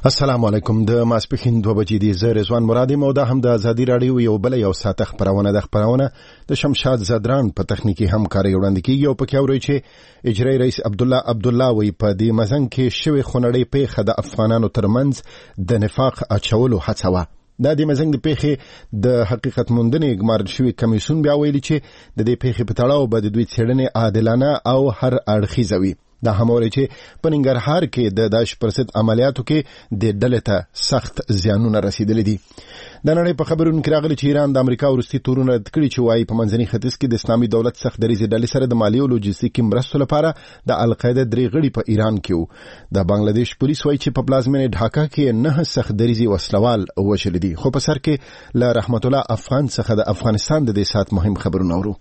السلام علیکم. د ماسپښین 2 بجې دی. زه رضوان مرادی مو دا هم د ازادي رادیو یو ساعت خبرونه د شمشاد زدران په تخنیکی همکاري وړاندې کیږي او پکې اوري چې اجرای رئیس عبدالله وی په دې مزنګ کې شوی خونړی پیښه د افغانانو ترمنځ د نفاق اچولو هڅه وه. د دې مزنګ د پیښې د حقیقت موندنې ګمارل شوی کمیسیون بیا ویلي چې د دې پیښې په تړاو به د دوی څېړنې عادلانه او هر اړخیزه وي. دا هموري چې په ننګرهار کې د داعش پرست عملیاتو کې د ډلې ته سخت زیانونه رسیدلي دي. د نړۍ په خبرونو کې راغلي چې ایران د امریکا وروستي تورونه رد کړي چې وايي په منځني ختیځ کې د اسلامي دولت سخت دریځي ډلې سره د مالي او لوجستیکي مرستو لپاره د القاعده درې غړي په ایران کې وو. د بنگلاديش پولیس وايي چې په پلازمینه ډھاکا کې 9 سخت دریځي وسلوال وشل دي. خو په سر کې ل رحمت الله افغان څخه د افغانستان د دې سات مهم خبرونه اورو.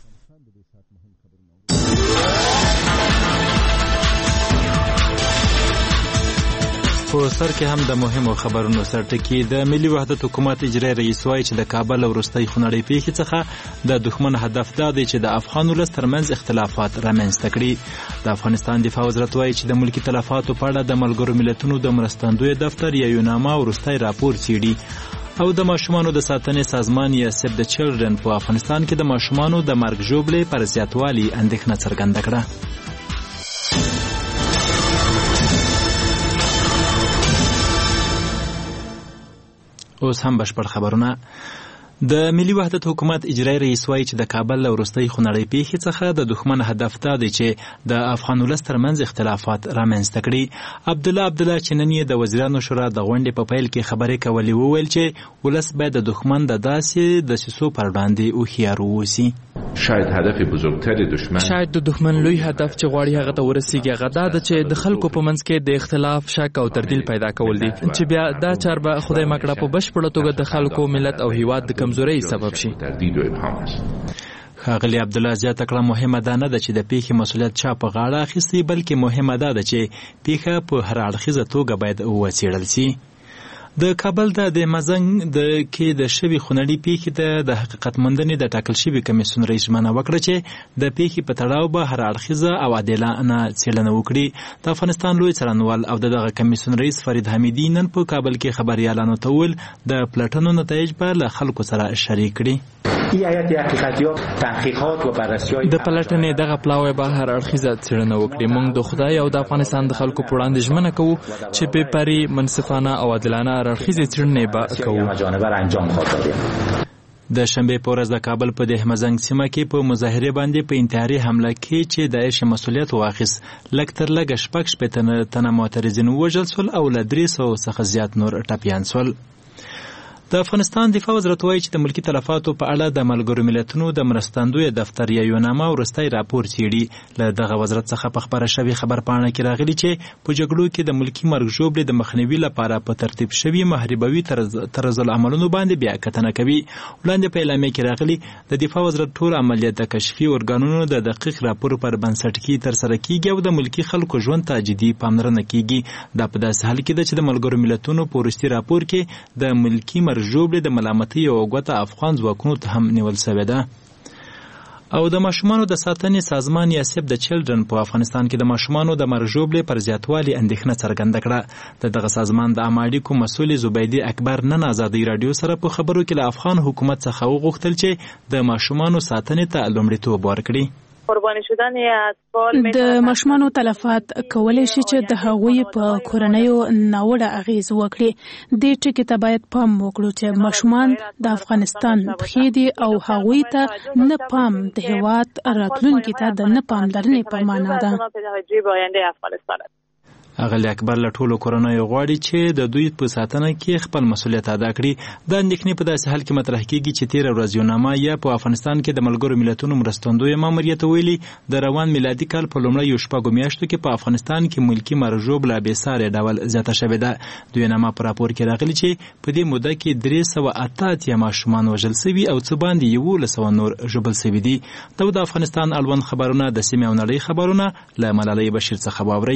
په سر کې هم د مهمو خبرونو سرټکی د ملي وحدت حکومت اجرای رئیس وايي چې د کابل وروستۍ خونړۍ پیښې څخه د دښمن هدف دا دی چې د افغان ولس ترمنځ اختلافات رامنځته کړي. د افغانستان دفاع وزارت وايي چې د ملکی تلفاتو په اړه د ملګرو ملتونو د مرستندوی دفتر یا یوناما وروستۍ راپور څېړي او د ماشومانو د ساتنې سازمان یا سیف د چلډرن په افغانستان کې د ماشومانو د مرګ ژوبلې پر زیاتوالي اندېښنه څرګنده کړه. اوس هم بشپړ خبرونه. د ملي وحدت حکومت اجرای رئیس وايي چې د کابل وروستۍ خونړۍ پیښې څخه د دښمن هدف دا دی چې د افغان ولس ترمنځ اختلافات رامنځته کړي. عبدالله چې نن یې د وزیرانو شورا د غونډې په پیل کې خبرې کولې وویل چې ولس باید د دښمن د داسې دسیسو پر وړاندې هوښیار واوسي. شاید د دښمن لوی هدف چې غواړي هغه ته ورسیږي هغه دا ده چې د خلکو په منځ کې د اختلاف شک او تردیل پیدا کول دي چې بیا دا چار به خدای مکړه په بشپړه توګه د خلکو ملت او هیواد د کمزورۍ سبب شي. ښاغلي عبدالله زیاته کړه مهمه دا نه ده چې د پیښې مسؤلیت چا په غاړه اخیستی بلکې مهمه دا ده چې پیښه په هر اړخیزه توګه باید وڅېړل سي. د کابل د مزنګ کې د شوي خونړۍ پیښې ته د حقیقت موندنې د ټاکل شوي کمیسیون رئیس ژمنه وکړه چې د پیښې په تړاو به هر اړخیزه او عادلانه څېړنه وکړي. د افغانستان لوی څارنوال او دغه کمیسیون رئیس فرید حمیدي نن په کابل کې خبریالانو ته وویل د پلټنو نتایج به له خلکو سره شریک کړي. د پلټنې دغه پلاوی به هر اړخیزه څېړنه وکړي. موږ د خدای او د افغانستان د خلکو په وړاندې ژمنه کوو چې بې پرې منصفانه او عادلانه هر اړخیزې څېړنې به کوو. د شنبې په ورځ د کابل په ده مزنګ سیمه کې په مظاهرې باندې په انتحاري حمله کې چې داعش مسؤلیت واخیست لږ تر لږه 6 تنه معترضین ووژل سول او له 300 څخه زیات نور ټپیان سول. د افغانستان دفاع وزارت وايي چې د ملکی تلفاتو په اړه د ملګرو ملتونو د مرستندوی دفتر یا یوناما وروستۍ راپور څېړي. له دغه وزارت څخه په خبره شوې خبرپاڼه کې راغلي چې په جګړو کې د ملکی مرګ ژوبلې د مخنیوي لپاره په ترتیب شوي محاربوي طرز العملونو باندې بیا کتنه کوي. وړاندې په اعلامیه کې راغلي د دفاع وزارت ټول عملیات د کشفي ارګانونو د دقیق راپور پر بنسټ کې ترسره کیږي او د ملکی خلکو ژوند ته جدي پاملرنه کیږي. دا په داسې حال کې ده چې د ملګرو ملتونو په وروستي راپور کې د ملکی مرګ ژوبلې د ملامتۍ او ګوته افغان ځواکونو ته هم نیول شوې ده. او د ماشومانو د ساتنې سازمان یا سیف د چلډرن په افغانستان کې د ماشومانو د مرګ ژوبلې پر زیاتوالي اندېښنه څرګنده کړه. دغه سازمان د عامه اړیکو مسؤل زبیدي اکبر نن ازادي رادیو سره په خبرو کې له افغان حکومت څخه وغوښتل چې د ماشومانو ساتنې ته لومړیتوب ورکړي. د ماشومانو تلفات کولای شي چې د هغوی په کورنیو ناوړه اغیز وکړي. دې ټکي ته باید پام وکړو چې ماشومان د افغانستان پښې دي او هغوی ته نه پام د هېواد راتلونکي ته د نه پاملرنې په معنا ده. اغلی اکبر له ټولو کورنیو غواړي چې د دوی په ساتنه کې خپل مسؤلیت ادا کړي. د اندېښنې په داسې حال کې مطرح کیږي چې تېره ورځ یوناما یا په افغانستان کې د ملګرو ملتونو مرستندوی ماموریت ویلي د روان میلادي کال په لومړیو 6 میاشتو کې په افغانستان کې ملکی مرګ ژوبله بې ساري ډول زیاته شوې ده. د یوناما په راپور کې راغلي چې په دې موده کې 388 ماشومان وژل شوي او څه باندې 1100 نور ژوبل شوي دي. د افغانستان اړوند خبرونه د سیمې او نړۍ خبرونه له ملالۍ بشیر څخه واورئ.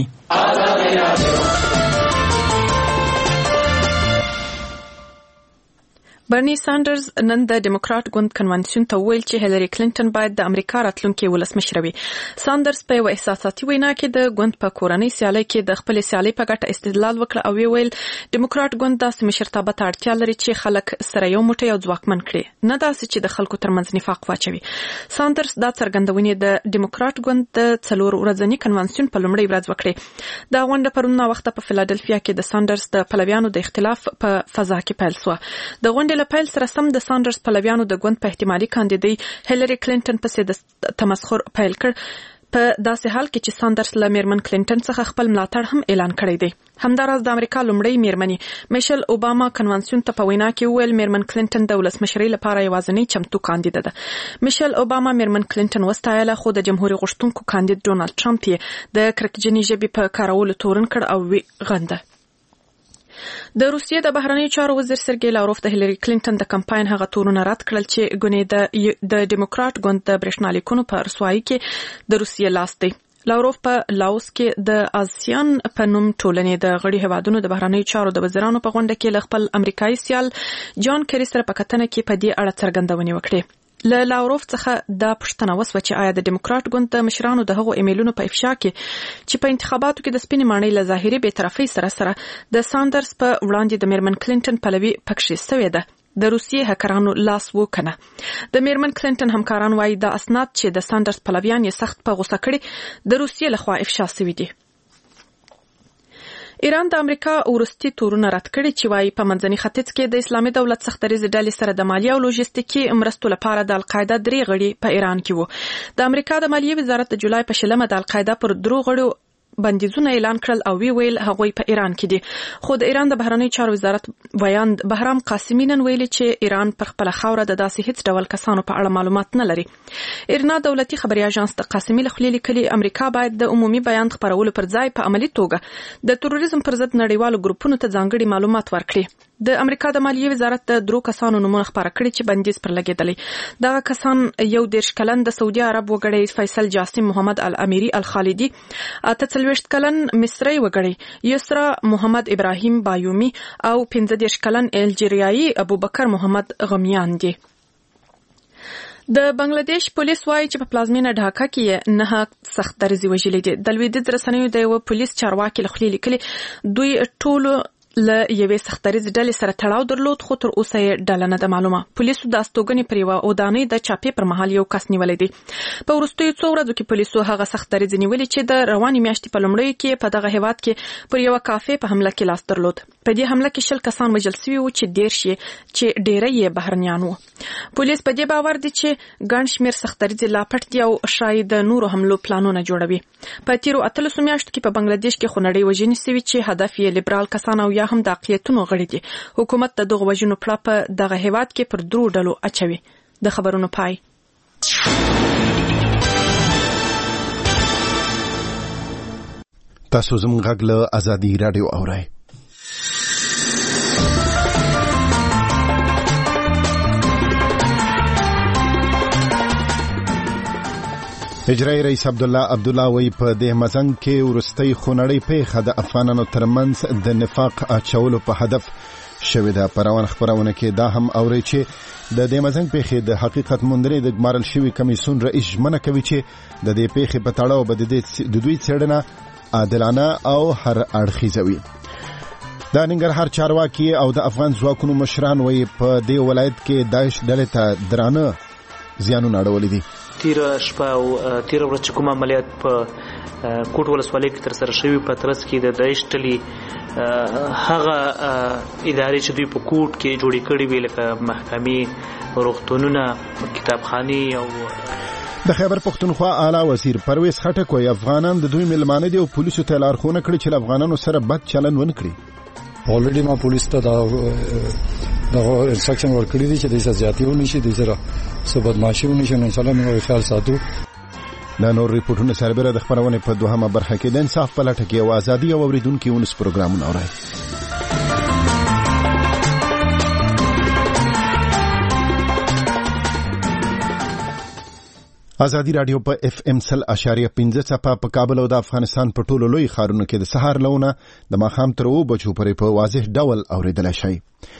برني ساندرز نن د ډیموکرات ګوند کنونشن ته ویل چې هیلری کلینټن باید د امریکا راتلونکي ولسمشر وي. ساندرز په یو احساساتي وینا کې د ګوند په کورنۍ سیالۍ کې د خپل سیالۍ په ګټه استدلال وکړ او ویل ډیموکرات ګوند داسې مشرتابه ته اړتیا لري چې خلک سره یو موټی او ځواکمن کړي، نه داسې چې د خلکو ترمنځ نفاق واچوي. ساندرز دا څرګندونې د ډیموکرات ګوند د 4 ورځني کنونشن په لومړۍ ورځ وکړې. دا غونډه پرون وخت په فیلادلفیا کې د ساندرز د پلویانو د اختلاف په فضا کې پیل شو. د غونډې له پیل سره سم د ساندرز پلویانو د ګوند په احتمالي کاندیدای هیلری کلینټن پسې د تمسخر پیل کړ، په داسې حال کې چې ساندرز له میرمن کلینټن څخه خپل ملاتړ هم اعلان کړی دی. همداراز د امریکا لومړی میرمنې میشل اوباما کنونشن ته په وینا کې ویل میرمن کلینټن د ولسمشرۍ لپاره یوازینی چمتو کاندیده ده. میشل اوباما میرمن کلینټن وستایله، خو د جمهوریت غوښتونکو کاندید ډونالد ټرمپ یې د کرکجنې ژبې په کارولو تورن کړ او وی غنده. د روسیې د بهرنیو چارو وزیر سرګی لاوروف د هیلری کلینټن د کمپاین هغه تورونه رد کړل چې ګونې د ډیموکرات ګوند د برېښنالیکونو په رسوایی کې د روسیې لاس دی. لاوروف په لاوس کې د آسیان په نوم ټولنې د غړي هیوادونو د بهرنیو چارو د وزیرانو په غونډه کې له خپل امریکایي سیال جان کری سره په کتنه کې په دې اړه څرګندونې وکړې. له لاوروف څخه دا پوښتنه وسوه چې آیا د ډیموکرات ګوند د مشرانو د هغو ایمیلونو په افشا کې چې په انتخاباتو کې د سپینې ماڼۍ له ظاهري بېطرفۍ سره د ساندرز په وړاندې د میرمن کلینټن پلوي پکښې سوې ده، د روسیې هکرانو لاس وکنه. د میرمن کلینټن همکاران وایي دا اسناد چې د ساندرز پلویان یې سخت په غوسه کړي د روسیې لخوا افشا شوي دي. ایران د امریکا ورستي تورونه رد کړي چې وايي په منځني ختیځ کې د اسلامي دولت سختریز ډلې سره د مالیه او لوجستیکي مرستو لپاره د القاعده 3 غړي په ایران کې وو. د امریکا د مالیې وزارت د جولای په 20 د القاعده پر 3 غړو بندیزونه اعلان کړل او ویل هغوی په ایران کې دي. خو د ایران د بهرنیو چارو وزارت ویاند بهرام قاسمی نن ویلي چې ایران پر خپل خاوره د داسې هیڅ ډول کسانو په اړه معلومات نه لري. ایرنا دولتي خبري اژانس د قاسمی له خوا لیکلي امریکا باید د عمومي بیان خبرولو پر ځای په عملی توګه د تروریزم پر ضد نړیوالو ګروپونو ته ځانګړي معلومات ورکړي. د امریکا د مالیې وزارت د 3 کسانو نومونه خبره کړي چې بندیز پر لګیدلی. دا کسان 21 کلن د سعودي عرب وګړی فیصل جاسم محمد الامیری الخالدی، 48 کلن مصری وګړی یسرا محمد ابراهیم بایومی او 15 کلن الجیریایی ابوبکر محمد غمیان دي. د بنگلاديش پولیس وايي چې په پلازمینه ډھاکا کې نه سخت درزي وژلې دي. د لویدیځ رسنیو د یو پولیس چارواکي له خوا لیکلي دوی ټول له یوې سختریز ډلې سره تړاو درلود، خو تر اوسه یې ډله نه ده معلومه. پولیسو د استوګنې پر یوه ودانۍ د چاپې پر مهال یو کس نیولی دی. په وروستیو 2 ورځو کې پولیسو هغه سختریز نیولې چې د روانې میاشتې په لومړیو کې په دغه هیواد کې پر یوه کافې په حمله کې لاس درلود. په دې حمله کې 20 کسان وژل شوي وو چې 13 چې ډیری یې بهرنیان وو. پولیس په دې باور دي چې ګڼ شمېر سختریزې لا پټ دي او شاید د نورو حملو پلانونه جوړوي. په تیرو 18 میاشتو کې په بنگلاديش کې خونړۍ وژنې شوي چې هدف یې لیبرال کسان او یا هم د اقلیتونو غړي دي. حکومت د دغه وژنو پړه په دغه هیواد کې پر 3 ډلو اچوي. د خبرونو پای. تاسو زموږ غږ له ازادي رادیو اورئ. اجرای رئیس عبدالله وی په دې مزنګ کې ورستۍ خونړۍ پیښه د افغانانو ترمنځ د نفاق اچولو په هدف شوې ده. په روان خبرونه کې دا هم اوري چې د دې مزنګ پیښې د حقیقت موندنې د ګمارل شوي کمیسیون رئیس ژمنه کوي چې د دې پیښې په تړاو به د دوی څېړنه عادلانه او هر اړخیزه وي. د ننګرهار چارواکي او د افغان ځواکونو مشران وی په دې ولایت کې داعش ډلې ته درانه زیانونه اړولي دي. تیر شپه او تیر ورځ چې کوم عملیات په کوټ ولسوالۍ کې تر سره شوي په ترڅ کې د داعش ډلې هغه ادارې چې دوی په کوټ کې جوړې کړې وي لکه محکمې، روغتونونه، کتابخانې او د خیبر پختونخوا اعلی وزیر پرویز خټک وایي افغانان د دوی ملمانه دي او پولیسو ته لارښوونه کړې چې له افغانانو سره بد چلند ونه کړي. اولریډي ما پولیس ته دا انسټرکشن ورکړی دي چې د زیاتې ونی شي د سره څه بدمعشي ونی شي. ان شاء الله موږ خیال ساتو. دا نور ریپورتونه سربېره د خبرونه په 2مه برخه کې د انصاف په لټه کې او ازادي او اوریدونکو ونس پروګرامونه اوري. ازادي رادیو په FM 100.5 چپا په کابل او د افغانستان په ټولو لوی ښارونو کې د سهار لونه د ماښام تر 2 بجو پورې په واضح ډول اوریدل شي.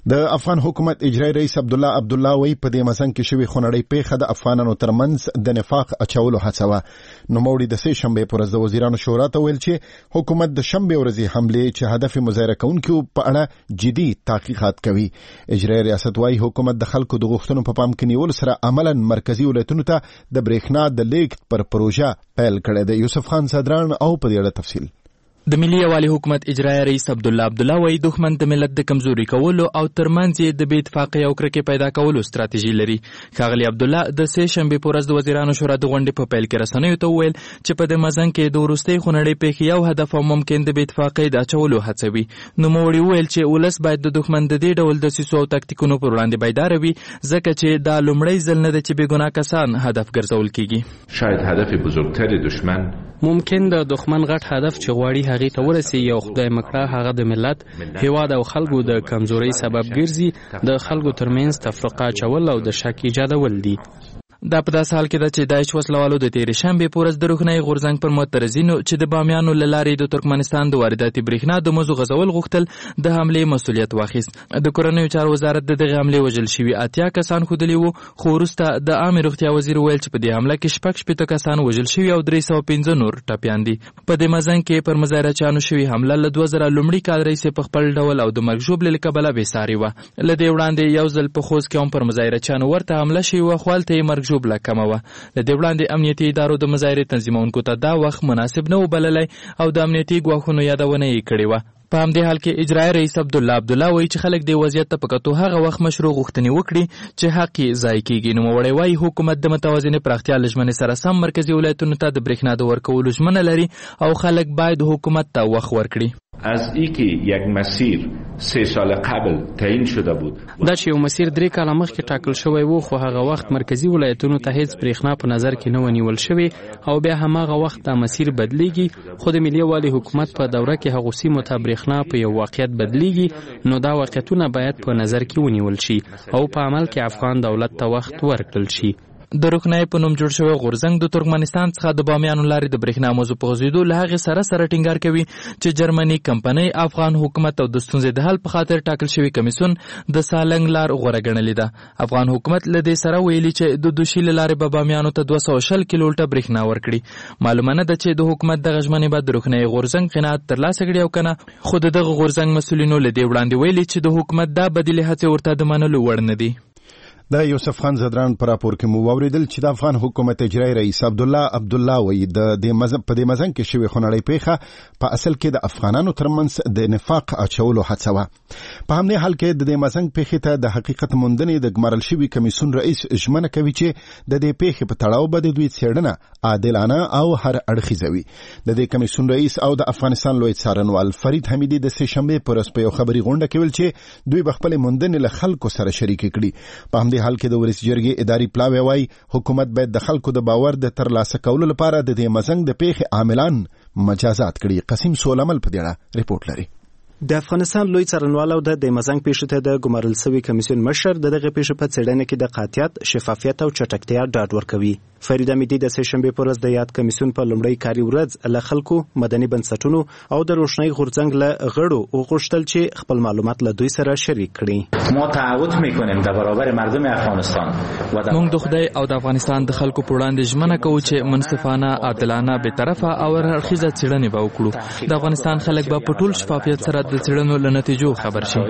د افغان حکومت اجرایی رئیس عبدالله وی په دې مزنګ کې شوی خونړی پیښه د افغانانو ترمنځ د نفاق اچولو هڅه وه. نوموړي د سه شنبې پر ورځ د وزیرانو شورا ته ویل چې حکومت د شنبې ورځې حملې چې هدف مظاهره کوونکو په اړه جدي تحقیقات کوي. اجرایی ریاست وايي حکومت د خلکو د غوښتنو په پام کې نیول سره عملاً مرکزی ولایتونو ته د برېښنا د لیږد پر پروژه پیل کړی دی. یوسف خان صدران او په دې اړه تفصیل. د ملي یووالي حکومت اجرایی رئیس عبدالله وی دښمن د ملت د کمزوري کولو او ترمنځ یې د بې اتفاقۍ او کرکې پیدا کولو ستراتیژي لري. ښاغلي عبدالله د سه شنبې په ورځ د وزیرانو شورا د غونډې په پیل کې رسنیو ته وویل چې په دې مزن کې د وروستۍ خونړۍ پیښې یو هدف او ممکن د بې اتفاقۍ د اچولو هڅه وي. نوموړي وویل چې ولس باید د دښمن د دې ډول دسیسو او تکتیکونو پر وړاندې بیداره وي ځکه چې دا لومړی ځل نه ده چې بې ګناه کسان هدف ګرځول کیږي. شاید هدف بزرگتر دشمن ممکن د دښمن غټ هدف چې غواړي هغې ته ورسي او خدای مکړه هغه د ملت، هیواد او خلکو د کمزورۍ سبب ګرځي، د خلکو ترمنځ تفرقه اچول او د شک ایجادول دي. دا په داسې حال کې ده چې داعش وسلوالو د تېرې شنبې په ورځ د روښنايي غورځنګ پر معترضینو چې د بامیانو له لارې د ترکمنستان د وارداتي برېښنا د مزو غځول غوښتل د حملې مسؤلیت واخیست. د کورنیو چارو وزارت د دغې حملې وژل شوي 80 کسان ښودلي وو، خو وروسته د عامې روغتیا وزیر ویل چې په دې حمله کې 66 کسان وژل شوي او 315 نور ټپیان دي. په دې مزن کې پر مظاهرچیانو شوي حمله له 2000 لومړي کال راهیسې په خپل ډول او د مرګ ژوبلې له کبله بېسارې وه. له دې وړاندې یو ځل په خوست کې هم پر مظاهرچیانو ورته حمله شوې وه، خو هلته یې مرګ ژوبله کمه وه. له دې وړاندې امنیتي ادارو د مظاهرې تنظیمونکو ته دا وخت مناسب نه و بللی او د امنیتي ګواښونو یادونه یې کړې وه. په همدې حال کې اجرایی رئیس عبدالله وایي چې خلک دې وضعیت ته په کتو هغه وخت مشروع غوښتنې وکړي چې حق یې ضایع کیږي. نوموړی وایي حکومت د متوازنې پراختیا له ژمنې سره سم مرکزي ولایتونو ته د برېښنا د ورکولو ژمنه لري او خلک باید حکومت ته وخت ورکړي. از اینکه یک مسیر 3 سال قبل تعیین شده بود دا چې یو مسیر 3 کاله مخکې ټاکل شوی وو، خو هغه وخت مرکزی ولایتونو ته هیڅ برېښنا په نظر کې نه ونیول شوی او بیا هماغه وخت دا مسیر بدلیږي. خو د ملي یووالي حکومت په دوره کې هغو سیمو ته برېښنا په یو واقعیت بدلیږي، نو دا واقعیتونه باید په نظر کې ونیول شي او په عمل کې افغان دولت ته وخت ورکړل شي. د روښنايي په نوم جوړ شوی غورځنګ د ترکمنستان څخه د بامیانو لارې د برېښنا موضوع په غځېدو له هغې سره ټینګار کوي چې جرمني کمپنۍ افغان حکومت او د ستونزې د حل په خاطر ټاکل شوی کمیسیون د سالنګ لار غوره ګڼلې ده. افغان حکومت له دې سره ویلي چې د دوشي له لارې به بامیانو ته 220 کیلوولټه برېښنا ورکړي. معلومه نه ده چې د حکومت دغه ژمنې به د روښنايي غورځنګ قناعت ترلاسه کړي او که نه، خو د دغه غورځنګ مسؤلینو له دې وړاندې ویلي چې د حکومت دا بدیلې هڅې ورته د منلو وړ نه دي. د یوسف خان زدران پر راپور کې مو واوریدل چې د افغان حکومت اجرایی رئیس عبدالله وی د په دې مزن کې شوی خونړی پیښه په اصل کې د افغانانو ترمنځ د نفاق اچولو هڅه وه. په همدې حال کې د دې مزن پیښې ته د حقیقت موندنې د ګمارل شوي کمیسیون رئیس ژمنه کوي چې د دې پیښې په تړاو به د دوی څېړنه عادلانه او هر اړخیزه وي. د دې کمیسیون رئیس او د افغانستان لوی څارنوال فرید حمیدي د سه شنبې پر ورځ په یو خبري غونډه کې ویل چې دوی به خپلې موندنې له خلکو سره شریکې کړي. په همدې حال کې د ولس جرګې اداري پلاوی وايي حکومت باید د خلکو د باور د ترلاسه کولو لپاره د دې مزنګ د پیښې عاملان مجازات کړي. قسیم سولمل په دې اړه ریپورت لري. د افغانستان لوی څارنوال او د مزنګ پیښې ته د ګمارل شوي کمیسیون مشر دغه پیښې په څېړنه کې د قاطعیت، شفافیت او چټکتیا ډاډ ورکوي. فرید حمیدي د سه شنبې پر ورځ د یاد کمیسیون په لومړۍ کاري ورځ له خلکو، مدني بنسټونو او د روښنايي غورځنګ له غړو وغوښتل چې خپل معلومات له دوی سره شریک کړي. ما تعهد میکنیم در برابر مردم افغانستان موږ د خدای او د افغانستان د خلکو په وړاندې ژمنه کوو چې منصفانه، عادلانه، بېطرفه او هر اړخیزه څېړنې به وکړو. د افغانستان خلک به په ټول شفافیت سره د څېړنو له نتیجو خبر شي.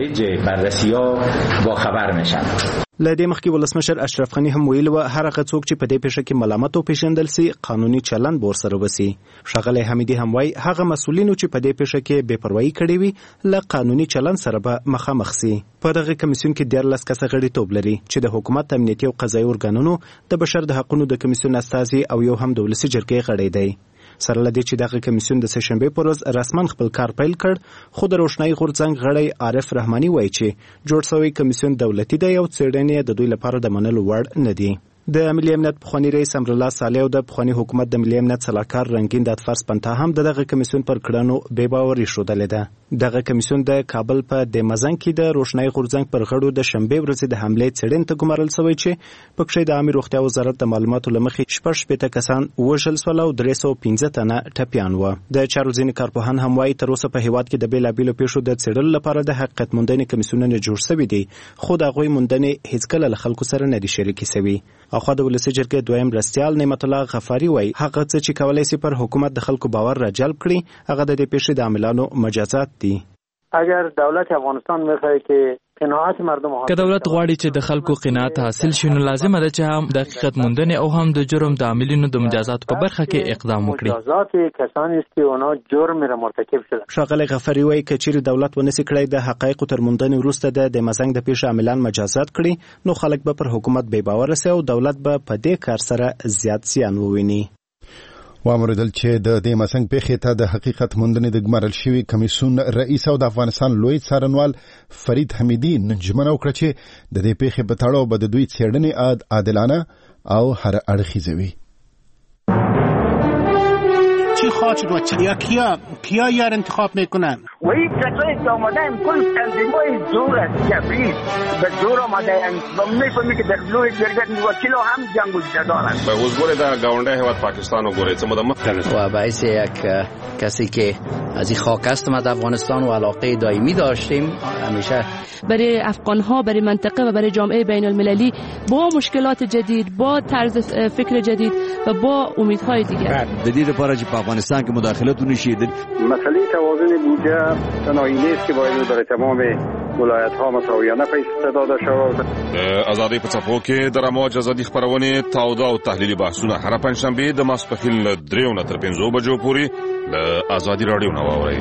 بررسی‌ها با خبر میشن. له دې مخکې ولسمشر اشرف غني هم ویلي وه هر هغه څوک چې په دې پیښه کې ملامت وپېژندل سي قانوني چلند به ورسره وسي. ښاغلی حمیدي هم وایي هغه مسؤلینو چې په دې پیښه کې بې پروایي کړې وي له قانوني چلند سره به مخامخ سي. په دغه کمیسیون کې 14 کسه غړیتوب لري چې د حکومت، امنیتي او قضایي ارګانونو، د بشر د حقوقو د کمیسیون استازي او یو هم د ولسي جرګې غړی دی. سره له دې چې دغه کمیسیون د سه شنبې پر ورځ رسماً خپل کار پیل کړ، خو د روښنايي غورځنګ غړی عارف رحماني وایي چې جوړ شوی کمیسیون دولتي دی او څېړنې د دوی لپاره د منلو وړ نه دي. د ملي امنیت پخوانی رئیس امرالله صالح او د پخوانی حکومت د ملي امنیت صلاحکار رنگین دادفرس پنتا هم دغه کمیسیون پر کړنو بې باوري ښودلې ده. دغه کمیسیون د کابل په دمزنګ کې د روشنايي غورځنګ پر غړو د شنبه ورځې د حملې څېړنې ته ګمارل شوی چې پکې د عامه روغتیا وزارت د معلوماتو لمخې 16 کسان وژل شول او 315 تنه ټپیان و. د چارو ځینې کارپوهان هم وايي تر اوسه په هیواد کې د بیلابیلو پیښو د څېړلو لپاره د حقیقت موندنې کمیسیونونه جوړ شوي دي، خو د هغوی موندنې هیڅکله له خلکو سره نه دي شریکې شوي. اخوا د ولسي جرګې دویم مرستیال نعمت الله غفاري وايي هغه څه چې کولای شي پر حکومت د خلکو باور را جلب کړي هغه د دې پیښې د عاملانو مجازات دي. اگر دولت افغانستان میخواد که قناعت مردم که دولت غواړي چې د خلکو قناعت حاصل شي نو لازمه ده چې هم د حقیقت موندنې او هم د جرم د عاملینو د مجازات په برخه کې اقدام وکړي. مجازات کسانی است که اونا جرم را مرتکب شدن. ښاغلی غفاري وایي که چیرې دولت ونسي کړی د حقایقو تر موندنې وروسته د دمزنګ د پیښې عاملان مجازات کړي نو خلک به پر حکومت بې باوره سي او دولت به په دې کار سره زیات زیان وویني. وامردل چې د دې مسنګ پیښې ته د حقیقت موندنې د ګمارل شوي کمیسیون رئیس او د افغانستان لوی څارنوال فرید حمیدي نن ژمنه وکړه چې د دې پیښې په تړاو به د دوی څېړنې عادلانه او هر اړخیزه وي. چی خواهد شد و کیا یار انتخاب میکنن؟ و این کسایی که آمدن کل تنظیمای زور است جبری به زور آمدن و میفهمی که در جلوی جرگت وکیل هم جنگ و جدارن. به حضور در گاونده هیواد پاکستان و گوریت و باعث یک کسی که از این خاک است ما در افغانستان و علاقه دائمی داشتیم همیشه برای افغان‌ها برای منطقه و برای جامعه بین المللی با مشکلات جدید با طرز فکر جدید و با امیدهای دیگر جدید پارچ افغانستان که مداخلت نشید. مسئله توازن بودجه تنهایی نیست که باید برای تمام ولایت‌ها مساویانه پیش داده شود. آزادی په څپو کې د رموج ازادي خبرونه تاوده او تحلیلي بحثونه هر پنځشنبه د ماسپښین له 3 تر 5 بجو پورې د آزادي رادیو نو اورئ.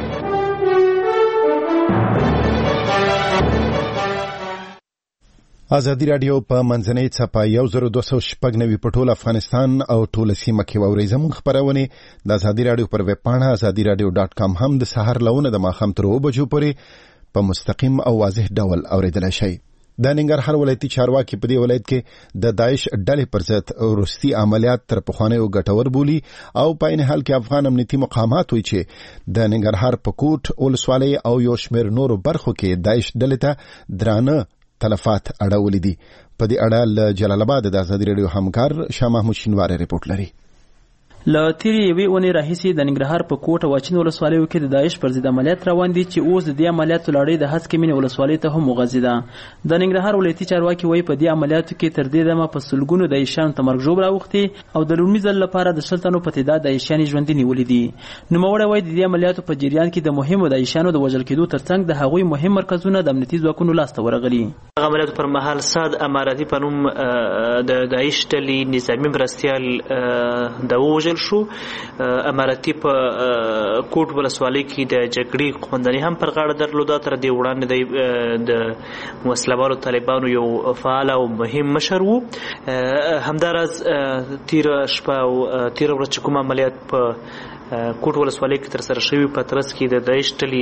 آزادی رادیو په منځنۍ څپه 1296 په ټول افغانستان او ټول سیمه کې واورئ. زموږ خبرونه د آزادی رادیو پر ویب پاڼه azadiradio.com هم د سحر لونه د ماښام تر 2 بجو پورې په مستقیم او واضح ډول اوریدلای شئ. د ننګرهار ولایتي چارواکي په دې ولایت کې د داعش ډلې پر ضد وروستي عملیات تر پخوانیو ګټور بولي او په عین حال کې افغان امنیتي مقامات وایي چې د ننګرهار په کوټ ولسوالۍ او یو شمېر نورو برخو کې داعش ډلې ته درانه تلفات اړولې دي. په دې اړه له جلال آباد د آزادي رادیو همکار شاه محمود شینواری رپورټ لري. له تیرې یوې اونۍ راهیسې د ننګرهار په کوټ او اچین ولسوالیو کې د داعش پر ضد عملیات روان دي چې اوس د دې عملیاتو لړۍ د هسکې مینې ولسوالۍ ته هم مغځېده. د ننګرهار ولایتي چارواکي وایي په دې عملیاتو کې تر دې دمه په سلګونو داعشیانو ته مرګ ژوبله اوښتې او د لومړي ځل لپاره د 100 تنو په تعداد داعشیان ژوندي نیولي دي. نوموړی وایي د دې عملیاتو په جریان کې د مهمو داعشیانو د وژل کېدو ترڅنګ د هغوی مهم مرکزونه د امنیتي ځواکونو لاسته ورغلي. عملیاتو پر مهال صاد اماراتي په نوم د داعش ډلې نظامي مرستیال د وژل شو. اماراتي په کوټ ولسوالۍ کې د جګړې قومنداني هم پر غاړه درلوده. تر دې وړاندې د وسلهوالو طالبانو یو فعال او مهم مشر و. همداراز تیر شپه او تیر ورځ چې کوم عملیات په کوټ ولسوالۍ کې ترسره شوي په ترڅ کې د داعش ډلې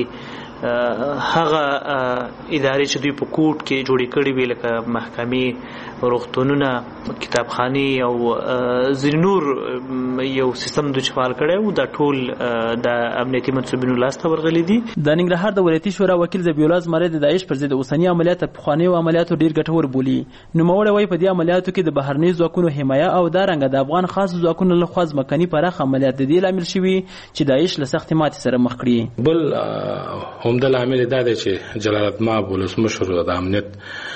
هغه ادارې چې دوی په کوټ کې جوړې کړې وې لکه محکمې، روغتونونه، کتابخانې او ځینې نور یو سیستم دوی چې فعال کړی و دا ټول د امنیتي منصوبینو لاسته ورغلي دي. د ننګرهار د ولایتي شورا وکیل ذبیح الله زمری د داعش پر ضد اوسني عملیات تر پخوانیو عملیاتو ډېر ګټور بولي. نوموړی وایي په دې عملیاتو کې د بهرنیو ځواکونو حمایه او دارنګه د افغان خاص ځواکونو لخوا ځمکني پراخ عملیات د دې لامل شوي چې داعش له سختې ماتې سره مخ کړي. بل همدا لامل دا دی چې جلال آباد ولسمشر د امنیت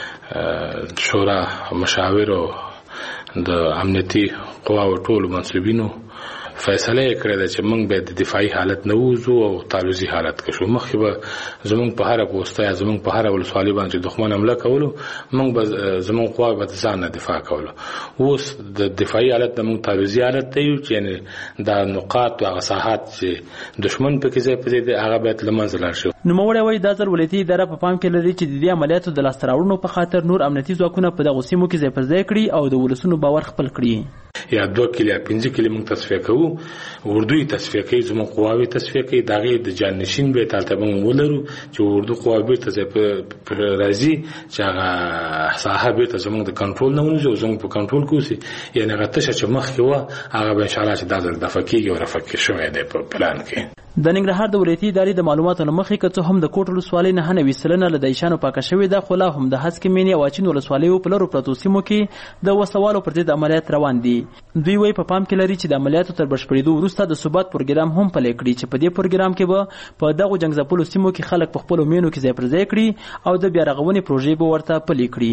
شورا مشاورو د امنیتي قواو ټولو منصوبینو فیصله کړې ده چې موږ به د دفاعي حالت نه وځو او تعرضي حالت کې شو. مخکې به زموږ په هر پوسټه یا زموږ په هر ولسوالۍ باندې دښمن حمله کولو، موږ به زموږ قوا به ځان نه دفاع کولو. اوس د دفاعي حالت د موږ تعرضي حالت دی چې یعنی د نقاط او ساحات چې دښمن په کې ځای په دې هغه به لمنځه لاړ شي. نوموړی وایي دا ځل ولایتي اداره په پام کې لري چې د دې عملیاتو د لاسته راوړنو په خاطر نور امنیتي ځواکونه په دغو سیمو کې ځای پر ځای کړي او د ولسونو باور خپل کړي. یا 2 کلی یا 5 کلی موږ تصفیه کوو، اردو یې تصفیه کوي، زموږ قواوې تصفیه کوي، د هغې د جانشین به هلته به موږ ولرو چې اردو قواوې بېرته راځي چې هغه ساحه بېرته زموږ د کنټرول نه ونیسي او زموږ په کنټرول کې اوسي. یعنې هغه تشه چې مخکې وه هغه به انشاءالله چې دا ځل دفع کېږي او رفع شوی دی په پلان کې. د ننګرهار د ولایتي ادارې د معلوماتو له مخې که څه هم د کوټ ولسوالۍ 9.9% له دایشانو پاکه شوې ده، خو لا هم د هسکې مینې او اچین ولسوالیو په لرو پرتو سیمو کې د وسوالو پر ضد عملیات روان دي. دوی وایي په پام کې لري چې د عملیاتو تر بشپړېدو وروسته د ثبات پروګرام هم پلی کړي چې په دې پروګرام کې به په دغو جنګ ځپلو سیمو کې خلک په خپلو مینو کې ځای پر ځای کړي او د بیا رغونې پروژې به ورته پلي کړي.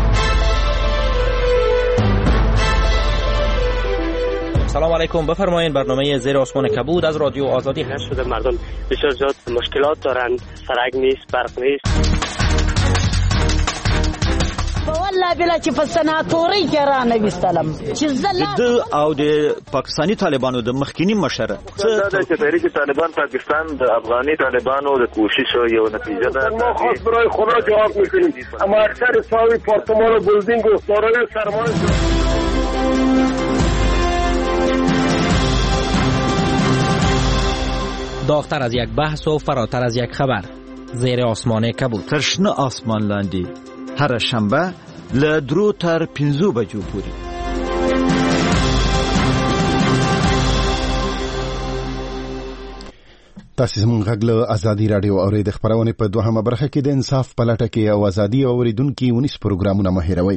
سلام علیکم، بفرمایید. برنامه زیر آسمان کبود از رادیو آزادی هست. شده مردم بسیار زیاد مشکلات دارند، سرک نیست، برق نیست. والله بلا چې په سناتوري کې را نویستلم چې د او د پاکستانی طالبانو د مخکینی مشر دا چې تحریک طالبان پاکستان د افغاني طالبانو د کوشش یو نتیجه ده. ما خاص برای خدا جواب میکنیم، اما اکثر ساوی پارتمان و بلدینگ و سارای سرمان داغتر از یک بحث و فراتر از یک خبر. زیر آسمان کبود. ترشنه آسمان لاندی هر شنبه له 2 تر 5 بجو پورې. تاسو زموږ غږ له ازادي رادیو اورید خبرونه په دوهمه برخه کې د انصاف پلټه کې او ازادي اوریدونکو 19 پروګرامونه مهیروي.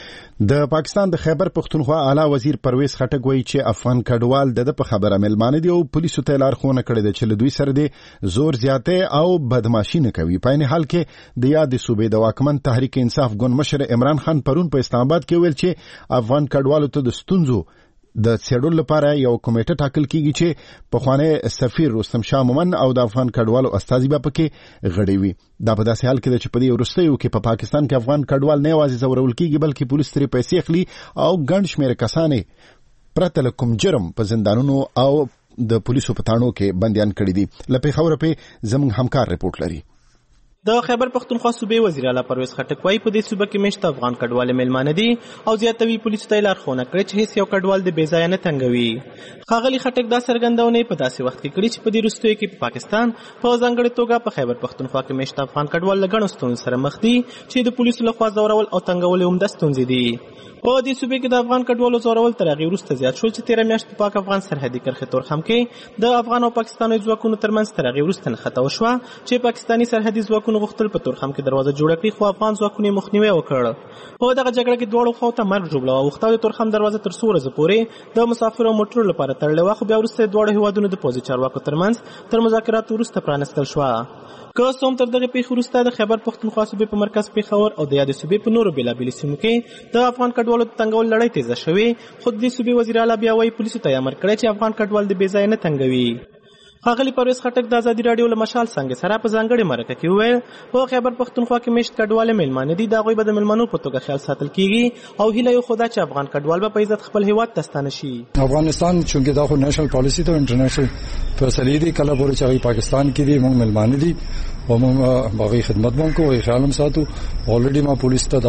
د پاکستان د خیبر پختونخوا اعلی وزیر پرویز خټک وایي چې افغان کډوال د په خبره ملمانه دي او پولیسو ته لارښوونه کړې ده چې له دوی سره د زور زیاته او بدمعشي نه کوي. په عین حال کې د یاد صوبې د واکمن تحریک انصاف ګوند مشر عمران خان پرون په اسلام آباد کې ویل چې افغان کډوالو ته د ستونزو د څېړلو لپاره یو کمیټه ټاکل کیږي چې پخوانی سفیر رستم شاه مومن او د افغان کډوالو استازي به پکې غړي وي. دا په داسې حال کې چې په دې وروستیو کې په پاکستان کې افغان کډوال نه یوازې زورول کیږي بلکې پولیس ترې پیسې اخلي او ګڼ شمېر کسانې پرته له کوم جرم په زندانونو او د پولیسو په تاڼو کې بندیان کړي دي. له پېښور په زموږ همکار رپورټ لري. د خیبر پختونخوا صوبې وزیر اعلی پرویز خټک وايي په دې صوبه کې مشت افغان کډوال ملمانه دي او زیاتوي پولیسو ته لارښوونه کړې چې هیڅ یو کډوال د بې ځایه نه تنګوي. ښاغلي خټک دا څرګندونه په داسې وخت کې کړې چې په دې وروستیو کې په پاکستان په ځانګړې توګه په خیبر پختونخوا کې مشت افغان کډوال له ګڼو ستونزو سره مخ دي چې د پولیسو لخوا ځورول او تنګول هم د ستونزې دي. په دې صوبې کې د افغان کډوالو ځورول تر هغې وروسته زیات شول چې تېره میاشت په پاک افغان سرحدي کرښې تورخم کې د افغان او پاکستاني ځواکونو ترمنځ تر هغې وروسته نښته وشوه چې پاکستاني سرحدي ځواکونو غوښتل په تورخم کې دروازه جوړه کړي، خو افغان ځواکونو یې مخنیوی وکړ. په دغه جګړه کې دواړو خواو ته مرګ ژوبله واوښته او د تورخم دروازه تر څو ورځو پورې د مسافرو او موټرو لپاره تړلې وه، خو بیا وروسته د دواړو هېوادونو د پوځي چارواکو ترمنځ تر مذاکراتو وروسته پرانستل شوه. که څه هم تر دغې پیښې وروسته د خیبر پختونخوا صوبې په مرکز پېښور او د یادې صوبې په نورو بېلابېلو سیمو کې د افغان کډوالو د تنګول لړۍ تیزه شوې، خو د دې صوبې وزیر اعلی بیا وایي پولیسو ته یې امر کړی چې افغان کډوال د بې ځایه نه تنګوي. ښاغلي پرویز خټک د ازادي راډیو له مشال څنګه سره په ځانګړې مرکه کې وویل په خیبر پختونخوا کې مشت کډوال مېلمانه دي، د هغوی به د مېلمنو په توګه خیال ساتل کیږي او هیله یې خو دا چې افغان کډوال به په عزت خپل هیواد ته ستانه شي. افغانستان چونکې دا خو نېشنل پالیسي ته انټرنیشنل فیصلې دي، کله پورې چې هغوی پاکستان کې دي موږ مېلمانه دي او موږ هغوی خدمت به هم کوو، هغوی خیال هم ساتو. الریډي ما پولیس ته